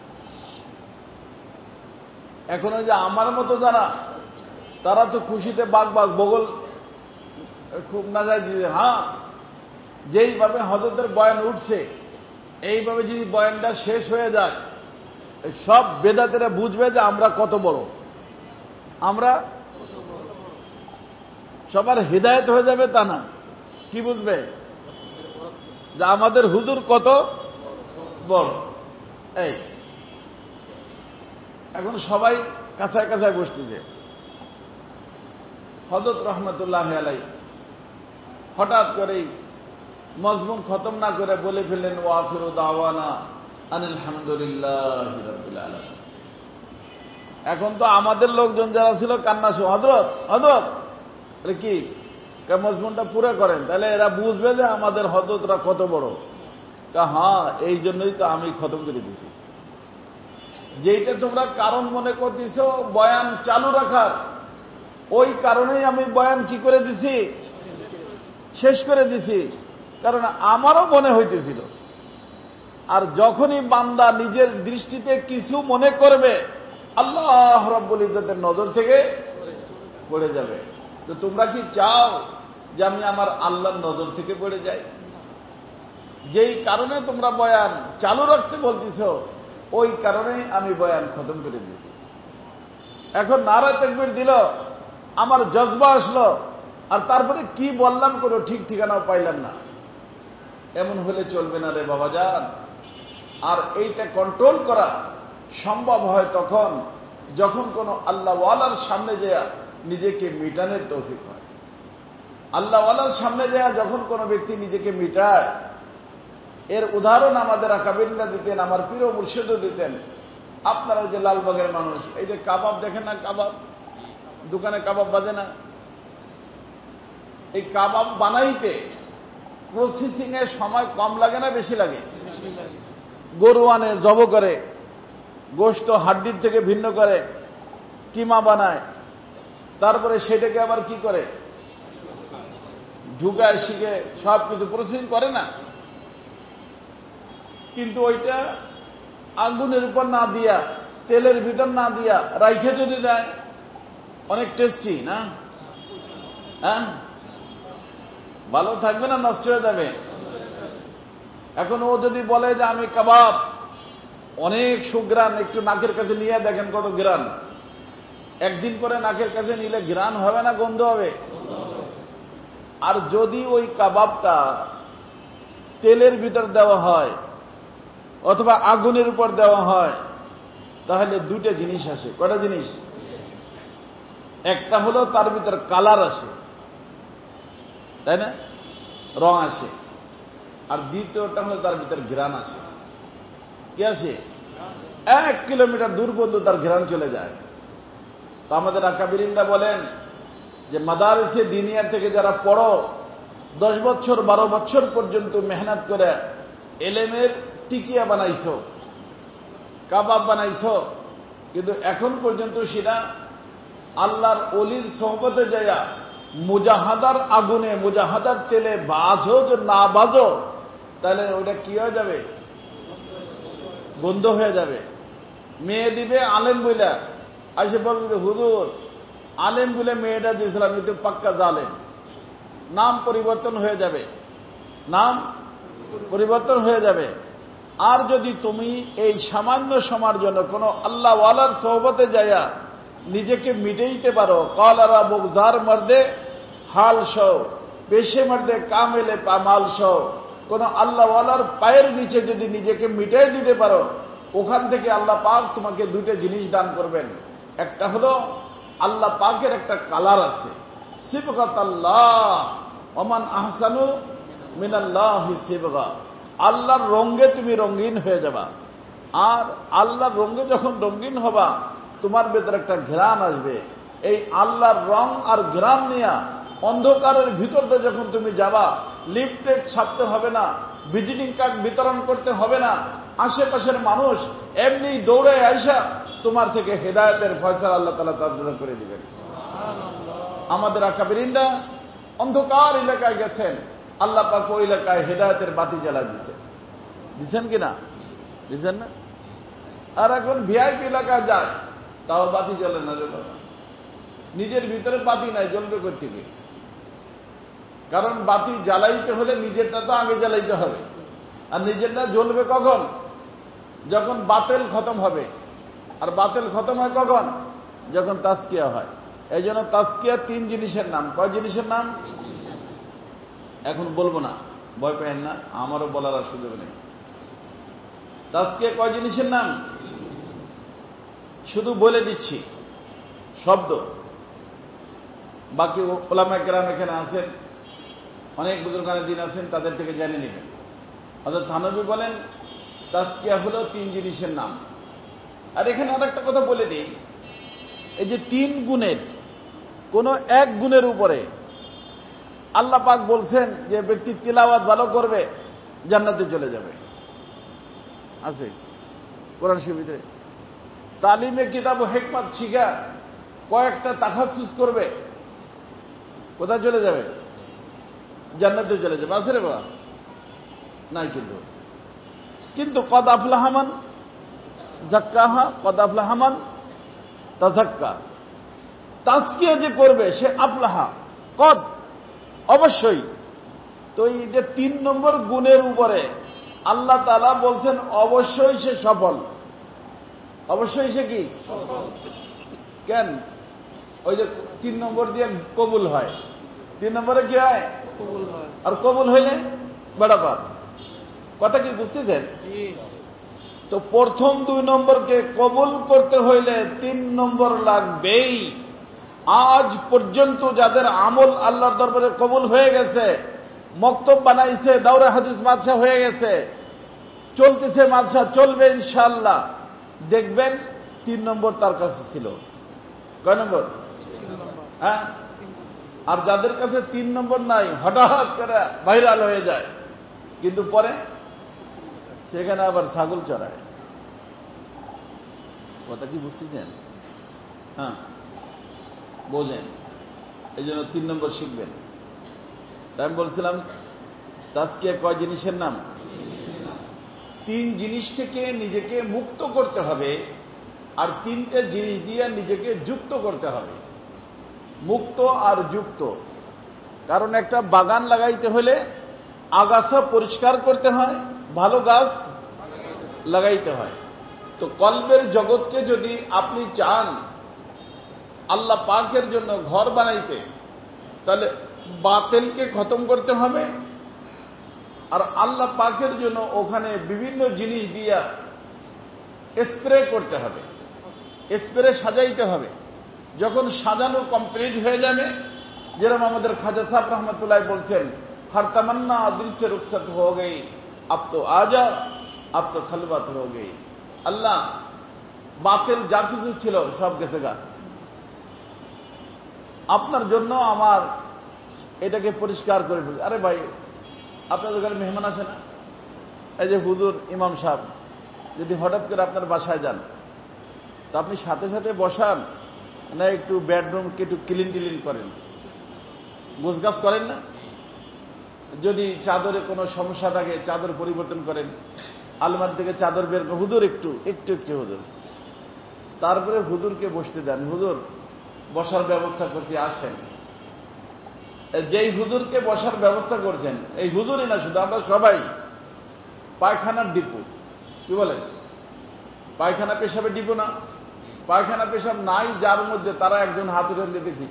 এখন ওই যে আমার মতো যারা, তারা তো খুশিতে বাগ বাগ বগল খুব না যায় দিতে, হ্যাঁ যেইভাবে হযরতের বয়ান উঠছে, এইভাবে যদি বয়ানটা শেষ হয়ে যায়, সব বেদাতেরা বুঝবে যে আমরা কত বড়, আমরা সবার হিদায়েত হয়ে যাবে তা না। কি বুঝবে? যে আমাদের হুজুর কত বড়। এই এখন সবাই কাছায় কাছায় বসতেছে। হযরত রহমতুল্লাহ আলাইহি হঠাৎ করেই মজমুন খতম না করে বলে ফেললেন, ওয়া আখিরু দাওয়ানা আনিল হামদুলিল্লাহি রাব্বিল আলামিন। এখন তো আমাদের লোকজন যারা ছিল কান্না শুরু, হযরত হযরত কি মজমুনটা পুরো করেন, তাহলে এরা বুঝবে যে আমাদের হযরতরা কত বড়। হ্যাঁ, এই জন্যই তো আমি খতম করে দিছি। যেইটা তোমরা কারণ মনে করতেছ বয়ান চালু রাখার, ওই কারণেই আমি বয়ান কি করে দিছি, শেষ করে দিছি। কারণ আমারও মনে হইতেছিল। আর যখনই বান্দা নিজের দৃষ্টিতে কিছু মনে করবে, আল্লাহ রাব্বুল ইজ্জতের নজর থেকে পড়ে যাবে। তো তোমরা কি চাও যে আমি আমার আল্লাহর নজর থেকে পড়ে যাই? যেই কারণে তোমরা বয়ান চালু রাখতে বলতেছ, ওই কারণেই আমি বয়ান খতম করে দিয়েছি। এখন নারা তাকবীর দিল, আমার জজবা আসলো, আর তারপরে কি বললাম কোনো ঠিক ঠিকানাও পাইলাম না। এমন হলে চলবে না রে বাবাজান। আর এইটা কন্ট্রোল করা সম্ভব হয় তখন যখন কোনো আল্লাহওয়ালার সামনে যায় নিজেকে মিটানোর তৌফিক হয়। আল্লাহওয়ালার সামনে যায় যখন কোনো ব্যক্তি নিজেকে মিটায়, এর উদাহরণ আমাদের আকাবিররা দিতেন, আমার পীর ও মুর্শিদও দিতেন। আপনারা যে লালবাগের মানুষ, এই যে কাবাব দেখেন না, কাবাব দোকানে কাবাব বাজে না, এই কাবাব বানাইতে প্রসেসিং এর সময় কম লাগে না বেশি লাগে? গরু আনে, জব করে, গোশত হাড্ডির থেকে ভিন্ন করে কিমা বানায়, তারপরে সেটাকে আবার কি করে ঢুকায়, শিখে সব কিছু প্রসেসিং করে না। কিন্তু ওইটা আগুনের উপর না দিয়া, তেলের ভিতর না দিয়া রাইখে যদি দেয়, অনেক টেস্টি না? হ্যাঁ, ভালো থাকবে না নষ্ট হয়ে যাবে? এখন ও যদি বলে যে আমি কাবাব, অনেক সুগ্রান, একটু নাকের কাছে নিয়ে দেখেন কত গ্রান, একদিন পরে নাকের কাছে নিলে গ্রান হবে না গন্ধ হবে? আর যদি ওই কাবাবটা তেলের ভিতর দেওয়া হয় অথবা আগুনের উপর দেওয়া হয়, তাহলে দুইটা জিনিস আসে। কয়টা জিনিস? একটা হলো তার ভিতর কালার আসে, তাই না, রং আসে। আর দ্বিতীয়টা হলো তার ভিতর ঘ্রাণ আসে। কি আসে? 1 কিলোমিটার দূর পর্যন্ত তার ঘ্রাণ চলে যায়। তো আমাদের আকাবিরিনরা বলেন যে মাদারিসে দিনিয়া থেকে যারা পড়ো 10 বছর 12 বছর পর্যন্ত মেহনত করে এলেমের টিকিয়া বানাইছো, কাবাব বানাইছো, কিন্তু এখন পর্যন্ত সেটা আল্লাহর ওলির সোহবতে যায়া মুজাহাদার আগুনে মুজাহাদার তেলে বাজো যে না বাজো, তাহলে ওটা কি হয়ে যাবে? বন্ধ হয়ে যাবে। মেয়ে দিবে আলেম বইলা, আসে বলবে হুজুর আলেম বলে মেয়েটা দিয়েছিলাম, কিন্তু পাক্কা জালেম। নাম পরিবর্তন হয়ে যাবে, নাম পরিবর্তন হয়ে যাবে। আর যদি তুমি এই সামান্য সময়ের জন্য কোন আল্লাহ ওয়ালার সোহবতে যাইয়া নিজেকে মিটাইতে পারো, কলারা বুকজার মর্দে হাল সো পেশে মর্দে কামেলে পামাল সো, কোন আল্লাহ ওয়ালার পায়ের নিচে যদি নিজেকে মিটাই দিতে পারো, ওখান থেকে আল্লাহ পাক তোমাকে দুইটা জিনিস দান করবেন। একটা হলো আল্লাহ পাকের একটা কালার আছে, সিবগাত আল্লাহ ওমান আহসানু মিনাল্লাহি সিবগা, আল্লাহর রঙে তুমি রঙিন হয়ে যাবা। আর আল্লাহর রঙে যখন রঙিন হবা, তোমার ভেতরে একটা ঘ্রাণ আসবে। এই আল্লাহর রং আর ঘ্রাণ নিয়ে অন্ধকারের ভিতরতে যখন তুমি যাবা, লিফলেট ছাপতে হবে না, ভিজিটিং কার্ড বিতরণ করতে হবে না, আশেপাশের মানুষ এমনি দৌড়ে আইসা তোমার থেকে হেদায়েতের ফয়সালা আল্লাহ তাআলা তাদের করে দিবেন। আমাদের আকাবিরিনরা অন্ধকার এলাকায় গেছেন, আল্লাহ পাক ওই এলাকায় হেদায়েতের বাতি জ্বালা দিয়েছেন। দিচ্ছেন কিনা? দিচ্ছেন না? আর এখন ভিআইপি এলাকায় যায়, তাও বাতি জ্বলে না রে বাবা। নিজের ভিতরে বাতি নাই, জ্বলবে কোত্থেকে? কারণ বাতি জ্বালাইতে হলে নিজেরটা তো আগে জ্বালাইতে হবে। আর নিজেরটা জ্বলবে কখন? যখন বাতিল খতম হবে। আর বাতিল খতম হয় কখন? যখন তাজকিয়া হয়। এই জন্য তাজকিয়া 3 জিনিসের নাম। কয় জিনিসের নাম? এখন বলবো না, ভয় পেন না, আমারও বলার আর সুযোগ নেই। তাজকিয়া কয় জিনিসের নাম? শুধু বলে দিচ্ছি শব্দ, বাকি ওলামায়ে কেরাম এখানে আছেন, অনেক বুজুর্গানে দিন আছেন, তাদের থেকে জেনে নেবেন। হযরত থানভী বলেন তাজকিয়া হলো 3 জিনিসের নাম। আর এখানে আরেকটা কথা বলে দিই, এই যে 3 গুণের কোন এক গুণের উপরে আল্লাহ পাক বলছেন যে ব্যক্তি তিলাওয়াত ভালো করবে জান্নাতে চলে যাবে, আছে কোরআন শরীফে। তালিমে কিতাব ও হিকমত শিখা কয়েকটা তাখাসুস করবে, কোথায় চলে যাবে? জান্নাতে চলে যাবে। আছে রে বাবা? নাই। কিন্তু কদ আফলাহা মান যাক্কাহা কদ আফলাহা মান তাযাক্কা, তাজকিয়া যে করবে সে আফলাহা, কদ অবশ্যই। তো এই যে 3 নম্বর গুণের উপরে আল্লাহ তাআলা বলছেন অবশ্যই সে সফল। অবশ্যই সে কি? কেন? ওই যে 3 নম্বর দিয়ে কবুল হয়। 3 নম্বরে কি হয়? কবুল হয়। আর কবুল হইলে বড় পাপ। কথা কি বুঝতেছেন? তো প্রথম 2 নম্বরকে কবুল করতে হইলে 3 নম্বর লাগবেই। আজ পর্যন্ত যাদের আমল আল্লাহর দরবারে কবুল হয়ে গেছে, মক্তব বানাইছে, দাওরা হাদিস মাদ্রাসা হয়ে গেছে, চলতেছে মাদ্রাসা, চলবে ইনশাআল্লাহ, দেখবেন 3 নম্বর তার কাছে ছিল। কয় নম্বর? হ্যাঁ। আর যাদের কাছে 3 নম্বর নাই, হঠাৎ করে ভাইরাল হয়ে যায়, কিন্তু পরে সেখানে আবার ছাগল চড়ায়। কথা কি বুঝতেছেন? হ্যাঁ, বোঝেন। এই জন্য 3 নম্বর শিখবেন। তাই আমি বলছিলাম তাজকিয়া কয় জিনিসের নাম? 3 জিনিস থেকে নিজেকে মুক্ত করতে হবে, আর 3টে জিনিস দিয়ে নিজেকে যুক্ত করতে হবে। মুক্ত আর যুক্ত। কারণ একটা বাগান লাগাইতে হলে আগাছা পরিষ্কার করতে হয়, ভালো গাছ লাগাইতে হয়। তো কলবের জগৎকে যদি আপনি চান আল্লাহ পাকের জন্য ঘর বানাইতে, তাহলে বাতিলকে খতম করতে হবে, আর আল্লাহ পাকের জন্য ওখানে বিভিন্ন জিনিস দিয়া স্প্রে করতে হবে। স্প্রে সাজাইতে হবে। যখন সাজানো কমপ্লিট হয়ে যাবে, যেরকম আমাদের খাজা সাহেব রহমতুল্লাহ বলছেন, হর তমন্না দিল সে রুখসত হো গই, আব তো আজা, আব তো খলবত হো গই। আল্লাহ, বাতিল যা কিছু ছিল সব গেছে গা, আপনার জন্য আমার এটাকে পরিষ্কার করে ফেলছে। আরে ভাই, আপনাদের ঘরে মেহমান আসে না? এই যে হুজুর ইমাম সাহেব যদি হঠাৎ করে আপনার বাসায় যান, তো আপনি সাথে সাথে বসান না একটু বেডরুমকে একটু ক্লিন টিলিন করেন, গোছগাছ করেন না? যদি চাদরে কোনো সমস্যা থাকে চাদর পরিবর্তন করেন, আলমারি থেকে চাদর বের করে হুজুর একটু একটু একটু হুজুর, তারপরে হুজুরকে বসতে দেন। হুজুর বসার ব্যবস্থা করতে আসেন। যেই হুজুরকে বসার ব্যবস্থা করছেন, এই হুজুরই না শুধু, আমরা সবাই পায়খানার ডিপো, কি বলেন? পায়খানা পেশাবের ডিপো না? পায়খানা পেশাব নাই যার মধ্যে, তারা একজন হাত উঠান দিয়ে দেখি।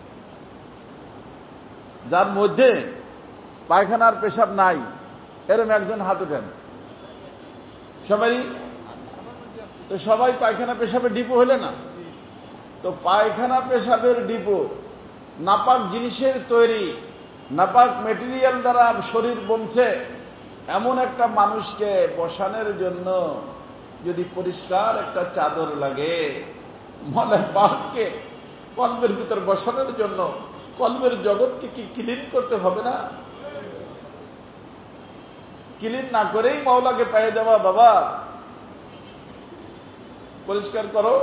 যার মধ্যে পায়খানার পেশাব নাই এরম একজন হাত উঠেন। সবাই তো সবাই পায়খানা পেশাবের ডিপো হলে না? তো পায়খানা পেশাবের ডিপো নাপাক জিনিসের তৈরি, নাপাক মেটেরিয়াল দ্বারা শরীর বনছে, এমন একটা মানুষকে বসানোর জন্য যদি পরিষ্কার একটা চাদর লাগে, মনে পাককে কলবের ভিতর বসানোর জন্য কলবের জগৎকে কি ক্লিন করতে হবে না? ক্লিন না করেই মাওলাকে পেয়ে যাওয়া, বাবা পরিষ্কার করো,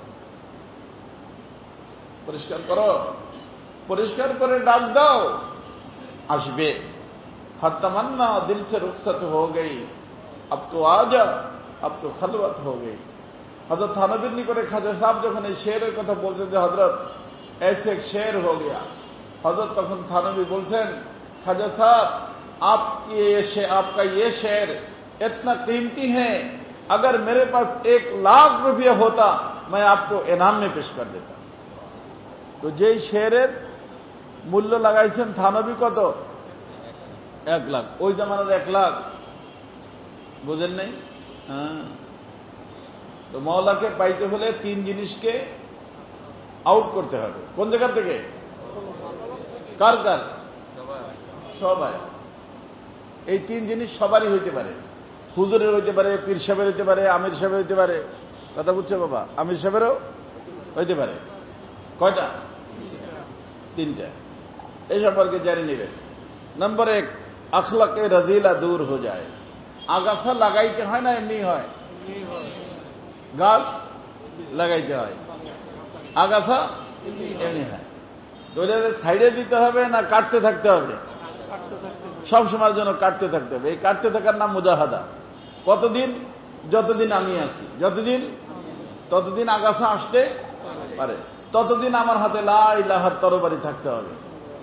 পরিষ্কার করো, পরিষ্কার করে ডাক দাও, আসবে। হর তমন্না দিল সে রুখসত হো গই, আব তো আজা, আব তো খলবত হো গই। হযরত থানবীর নিকটে খাজা সাহেব যখন এই শেরের কথা বলছেন যে হযরত ऐसे एक शेर हो गया, हजरत तखन थानवी बोलছেন, खाजा साहब आपका ये शेर इतना कीमती है, अगर मेरे पास 1,00,000 रुपया होता मैं आपको इनाम में पेश कर देता। तो যেই শেরের মূল্য লাগাইছেন থানবী কত? 1,00,000। ওই জামানার 1,00,000 বুঝেন নাই? হ্যাঁ। তো মাওলাকে পাইতে হলে 3 জিনিসকে আউট করতে হবে। কোন জায়গা থেকে? কার কার? সবাই। এই 3 জিনিস সবারই হইতে পারে। হুজুরের হইতে পারে, পীর সাহেবের হইতে পারে, আমির সাহেবের হইতে পারে। কথা বুঝছে বাবা? আমির সাহেবেরও হইতে পারে। কয়টা? 3টা। এই সম্পর্কে জানিয়ে নেবেন। নম্বর 1, আখলাকে রাজিলা দূর হয়ে যায়। আগাছা লাগাইতে হয় না এমনি হয়? গাছ লাগাইতে হয়, আগাছা এমনি হয়। তো সাইডে দিতে হবে না কাটতে থাকতে হবে? সব সময়ের জন্য কাটতে থাকতে হবে। এই কাটতে থাকার নাম মুজাহাদা। কতদিন? যতদিন আমি আছি, ততদিন আগাছা আসতে পারে, ততদিন আমার হাতে লা ইলাহার তরবারি থাকতে হবে।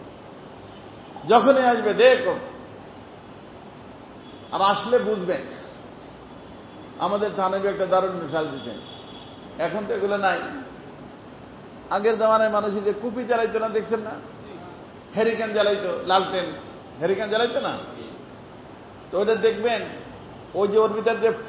যখনই আসবে দেখো, আর আসলে বুঝবেন। আমাদের থানবী একটা দারুণ মিসাল দিতেন। এখন তো এগুলো নাই। আগের জামানায় মানুষ যে কুপি জ্বালাইতো না, দেখছেন না? হেরিকেন জ্বালাইতো, লালটেন হেরিকেন জ্বালাইতো না? তো ওটা দেখবেন, ওই যে ওর ভিতর যে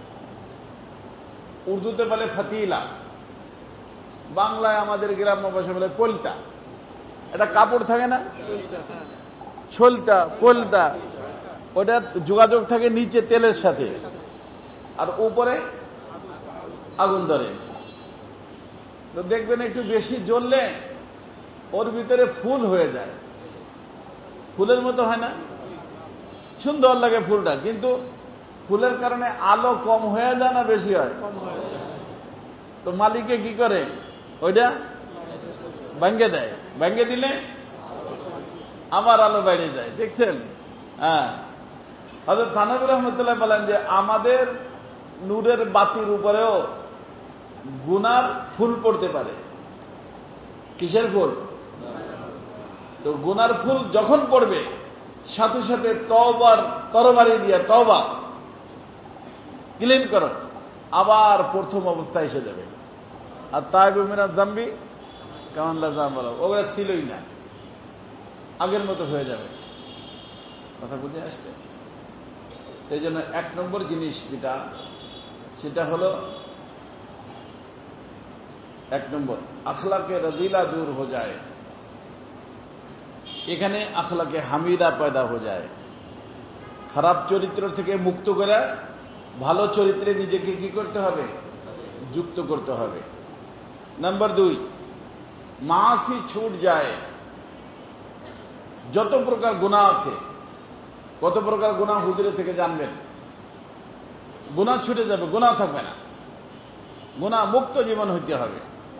উর্দুতে বলে ফাতিলা, বাংলায় আমাদের গ্রাম্য ভাষা বলে পলতা। এটা কাপড় থাকে না, সলতা পলতা, ওটা যোগাযোগ থাকে নিচে তেলের সাথে, আর উপরে আগুন ধরে। তো দেখবেন একটু বেশি জ্বললে ওর ভিতরে ফুল হয়ে যায়, ফুলের মতো হয় না? সুন্দর লাগে ফুলটা, কিন্তু ফুলের কারণে আলো কম হয়ে যায় না বেশি হয়? তো মালিকে কি করে? ওইটা ভাঙ্গে দেয়। ভাঙ্গে দিলে আবার আলো বেড়ে যায়। দেখছেন? হ্যাঁ। হযরত থানবী রহমতুল্লাহ বলেন যে আমাদের নূরের বাতির উপরেও গুনার ফুল পড়তে পারে। কিসের ফুল? তো গুনার ফুল যখন পড়বে, সাথে সাথে তওবার তরবারি দিয়ে তওবা ক্লিন করো, আবার প্রথম অবস্থায় এসে যাবে। আর তাইবু মিনাজ যামবি কামান লা যামবা লাহু, ওগুলো ছিলই না, আগের মতো হয়ে যাবে। কথা বুঝে আসছে? এই জন্য 1 নম্বর জিনিস যেটা, সেটা হলো এক নম্বর আখলাকে রজিলা দূর हो जाए, এখানে আখলাকে হামিদা পয়দা हो जाए। খারাপ চরিত্র থেকে মুক্ত করে ভালো চরিত্রে নিজেকে কি করতে হবে? যুক্ত করতে হবে। নাম্বার 2, মাসি ছুট যায়। যত প্রকার গুনাহ আছে, কত প্রকার গুনাহ হুজুরের থেকে জানবেন, গুনাহ ছুটে যাবে, গুনাহ থাকবে না, গুনাহ মুক্ত জীবন হইতে হবে।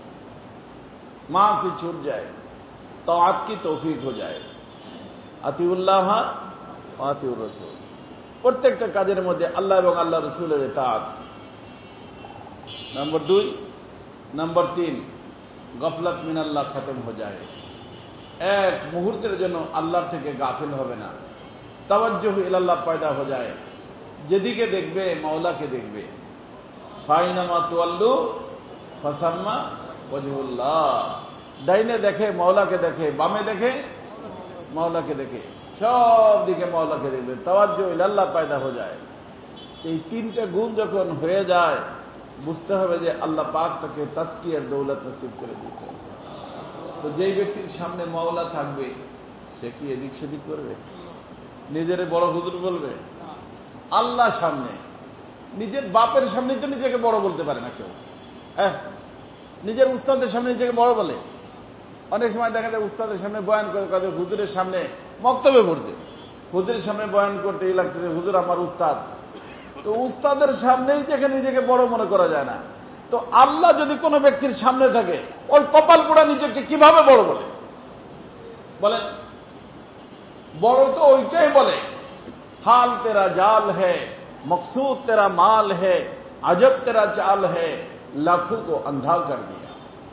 মাসি ছুট যায়, তাআত কি তৌফিক हो जाए। আতিউল্লাহ ওয়া আতিউর রাসূল, প্রত্যেকটা কাজের মধ্যে আল্লাহ এবং আল্লাহ রাসূলের ইতাআত। নাম্বার 2, নাম্বার 3, গফলত মিনাল্লাহ খতম हो जाए। এক মুহূর্তের জন্য আল্লাহর থেকে গাফিল হবে না। তাওয়াজ্জুহ ইলাল্লাহ পয়দা हो जाए, যেদিকে দেখবে মাওলাকে দেখবে। ফাইনামা তুয়াল্লু ফাসাম্মা ওয়াজহুল্লাহ, ডাইনে দেখে মাওলাকে দেখে, বামে দেখে মাওলাকে দেখে, সব দিকে মাওলাকে দেখবে। তাওয়াজ্জুহ ইলাল্লাহ পয়দা हो जाए। এই তিনটা গুণ যখন হয়ে যায় বুঝতে হবে যে আল্লাহ পাক তাকে তাসকিয়ার দৌলত নসিব করে দিয়েছে। তো যেই ব্যক্তির সামনে মাওলা থাকবে সে কি এদিক সেদিক করবে? নিজের বড় হুজুর বলবে? আল্লাহ সামনে, নিজের বাপের সামনে তো নিজেকে বড় বলতে পারে না কেউ। হ্যাঁ, নিজের উস্তাদের সামনে নিজেকে বড় বলে। অনেক সময় দেখা যায় উস্তাদের সামনে বয়ান করে, কাজে হুজুরের সামনে মক্তবে পড়ছে, হুজুরের সামনে বয়ান করতে এই লাগতেছে হুজুর আমার উস্তাদ। তো উস্তাদের সামনেই যেখানে নিজেকে বড় মনে করা যায় না, তো আল্লাহ যদি কোনো ব্যক্তির সামনে থাকে ওই কপাল পোড়া নিজেকে কিভাবে বড় বলে? বলেন, বড় তো ওইটাই বলে, হাল তেরা জাল হ্যায়, মকসুদ তেরা মাল হ্যায়, আজব তেরা চাল হ্যায়, লাখোं को अंधा कर दिया।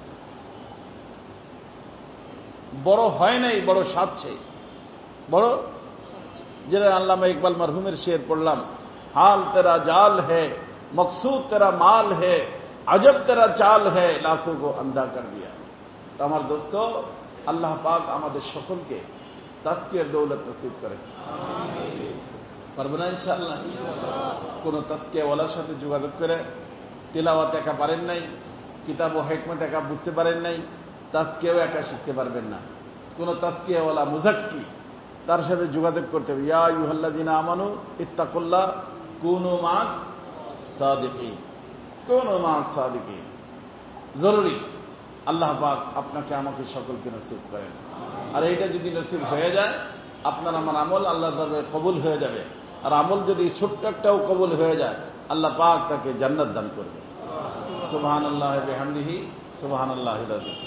বড় হয় নাই, বড় সাজছে, বড় যেটা আল্লামা ইকবাল মরহুমের শের পড়লাম, हाल तेरा जाल है, मकसूद तेरा माल है, अजब तेरा चाल है, लाखों को अंधा कर दिया। तो আমার দোস্ত, আল্লাহ পাক আমাদের সকলকে তাসকিয়ার দৌলত নসিব করেন। পারবো না ইনশাআল্লাহ? কোন তাসকিয়াওয়ালার সাথে যোগাযোগ করে তিলাওয়াত একা পারেন নাই, কিতাব ও হিকমত একা বুঝতে পারেন নাই, তাসকিয়াও একা শিখতে পারবেন না। কোন তাসকিয়াওয়ালা মুজাক্কি তার সাথে যোগাযোগ করতে হবে। ইয়া আইয়ুহাল্লাযীনা আমানু ইত্তাকুল্লাহ কুনু মাস সাদিকিন, কুনু মাস সাদিকিন। জরুরি আল্লাহ পাক আপনাকে আমাকে সকলকে নসিব করেন। আর এইটা যদি নসিব হয়ে যায়, আপনার আমার আমল আল্লাহর দরবারে কবুল হয়ে যাবে। আর আমল যদি ছোট্ট একটাও কবুল হয়ে যায়, আল্লাহ পাক তাকে জান্নাত দান করবে। সুবহানাল্লাহি ওয়া বিহামদিহি, সুবহানাল্লাহিল আযীম।